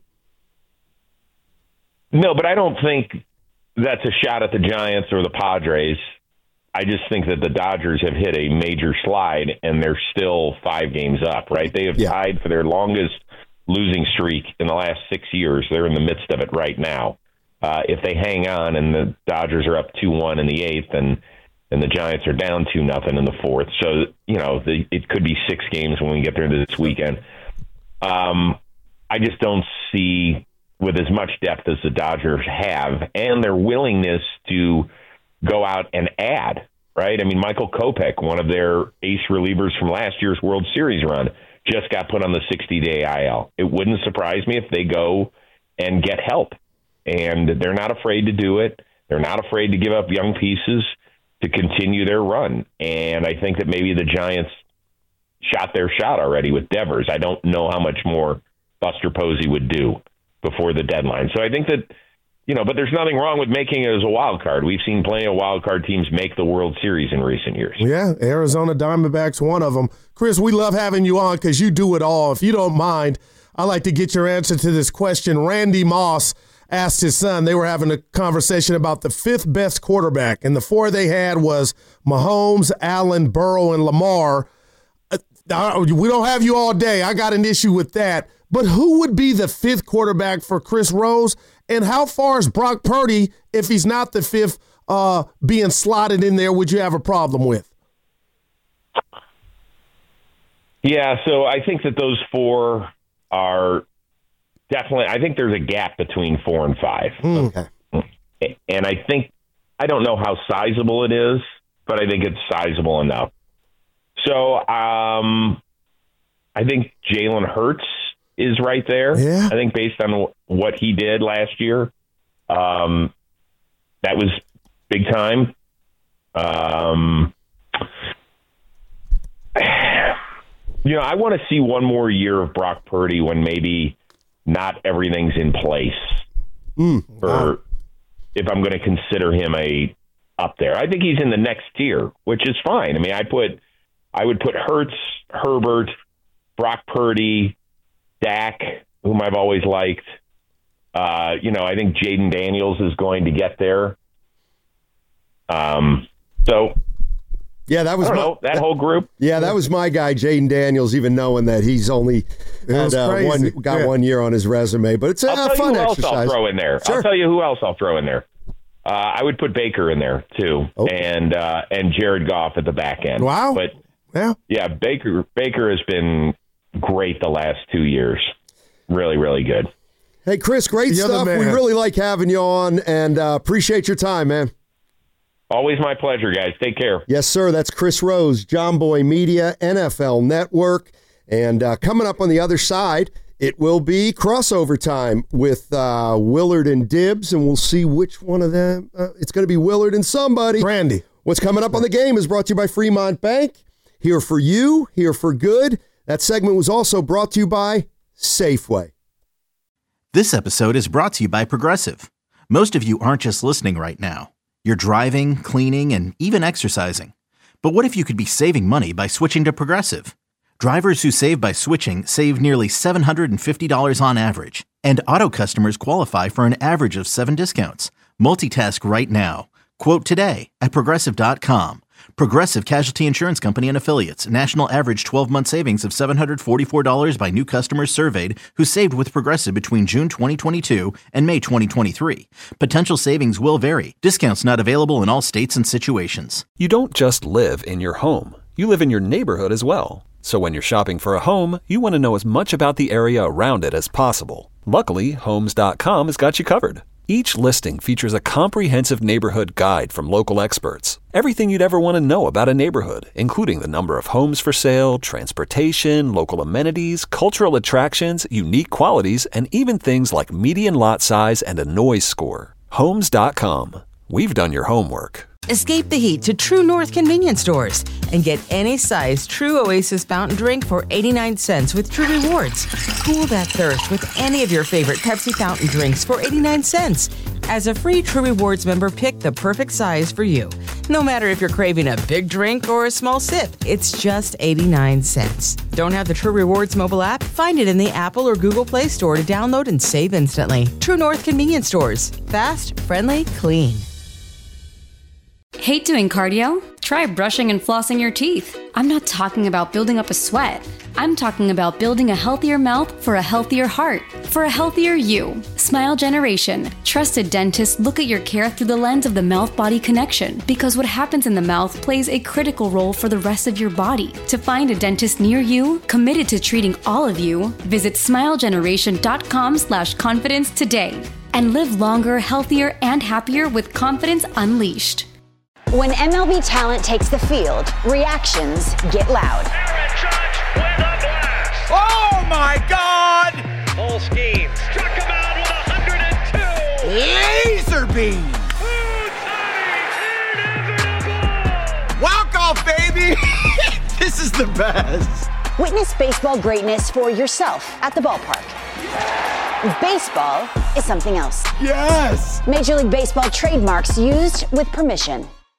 No, but I don't think that's a shot at the Giants or the Padres. I just think that the Dodgers have hit a major slide, and they're still five games up, right? They have yeah. tied for their longest losing streak in the last six years. They're in the midst of it right now. Uh, if they hang on and the Dodgers are up two one in the eighth and, and the Giants are down two nothing in the fourth. So, you know, the, it could be six games when we get there into this weekend. Um, I just don't see with as much depth as the Dodgers have and their willingness to go out and add, right? I mean, Michael Kopech, one of their ace relievers from last year's World Series run, just got put on the sixty-day I L. It wouldn't surprise me if they go and get help. And they're not afraid to do it. They're not afraid to give up young pieces to continue their run. And I think that maybe the Giants shot their shot already with Devers. I don't know how much more Buster Posey would do before the deadline. So I think that, you know, but there's nothing wrong with making it as a wild card. We've seen plenty of wild card teams make the World Series in recent years. Yeah, Arizona Diamondbacks, one of them. Chris, we love having you on because you do it all. If you don't mind, I'd like to get your answer to this question. Randy Moss asked his son, they were having a conversation about the fifth best quarterback, and the four they had was Mahomes, Allen, Burrow, and Lamar. Uh, we don't have you all day. I got an issue with that. But who would be the fifth quarterback for Chris Rose, and how far is Brock Purdy, if he's not the fifth, uh, being slotted in there, would you have a problem with? Yeah, so I think that those four are definitely, I think there's a gap between four and five. Okay. And I think, I don't know how sizable it is, but I think it's sizable enough. So um, I think Jalen Hurts is right there. Yeah. I think based on what he did last year, um, that was big time. Um, you know, I want to see one more year of Brock Purdy when maybe not everything's in place mm, for wow. if I'm going to consider him a up there. I think he's in the next tier, which is fine. I mean, I put I would put Hurts, Herbert, Brock Purdy, Dak, whom I've always liked. Uh, you know, I think Jaden Daniels is going to get there. Um, so. Yeah, that was I don't my, know, that whole group. Yeah, that was my guy, Jaden Daniels, even knowing that he's only had, uh, one, got yeah. one year on his resume. But it's a, I'll a fun tell you who exercise. Else I'll throw in there. Sure. I'll tell you who else I'll throw in there. Uh, I would put Baker in there too, okay. and uh, and Jared Goff at the back end. Wow, but Yeah. Yeah, Baker Baker has been great the last two years. Really, really good. Hey, Chris, great You're the stuff. We man. really like having you on, and uh, appreciate your time, man. Always my pleasure, guys. Take care. Yes, sir. That's Chris Rose, John Boy Media, N F L Network. And uh, coming up on the other side, it will be crossover time with uh, Willard and Dibbs, and we'll see which one of them. Uh, it's going to be Willard and somebody. Brandy. What's coming up on the game is brought to you by Fremont Bank. Here for you, here for good. That segment was also brought to you by Safeway. This episode is brought to you by Progressive. Most of you aren't just listening right now. You're driving, cleaning, and even exercising. But what if you could be saving money by switching to Progressive? Drivers who save by switching save nearly seven hundred fifty dollars on average. And auto customers qualify for an average of seven discounts. Multitask right now. Quote today at Progressive dot com. Progressive Casualty Insurance Company and Affiliates. National average twelve-month savings of seven hundred forty-four dollars by new customers surveyed who saved with Progressive between June twenty twenty-two and May twenty twenty-three. Potential savings will vary. Discounts not available in all states and situations. You don't just live in your home. You live in your neighborhood as well. So when you're shopping for a home, you want to know as much about the area around it as possible. Luckily, Homes dot com has got you covered. Each listing features a comprehensive neighborhood guide from local experts. Everything you'd ever want to know about a neighborhood, including the number of homes for sale, transportation, local amenities, cultural attractions, unique qualities, and even things like median lot size and a noise score. Homes dot com. We've done your homework. Escape the heat to True North convenience stores and get any size True Oasis fountain drink for eighty-nine cents with True Rewards. Cool that thirst with any of your favorite Pepsi fountain drinks for eighty-nine cents. As a free True Rewards member, pick the perfect size for you. No matter if you're craving a big drink or a small sip, it's just eighty-nine cents. Don't have the True Rewards mobile app? Find it in the Apple or Google Play Store to download and save instantly. True North convenience stores. Fast, friendly, clean. Hate doing cardio? Try brushing and flossing your teeth. I'm not talking about building up a sweat. I'm talking about building a healthier mouth for a healthier heart, for a healthier you. Smile Generation. Trusted dentists look at your care through the lens of the mouth-body connection because what happens in the mouth plays a critical role for the rest of your body. To find a dentist near you, committed to treating all of you, visit smilegeneration.com slash confidence today and live longer, healthier, and happier with confidence unleashed. When M L B talent takes the field, reactions get loud. Aaron Judge with a blast. Oh my God! Full scheme. Struck him out with one hundred two. Laser beam. Walk off, baby. This is the best. Witness baseball greatness for yourself at the ballpark. Baseball is something else. Yes. Major League Baseball trademarks used with permission.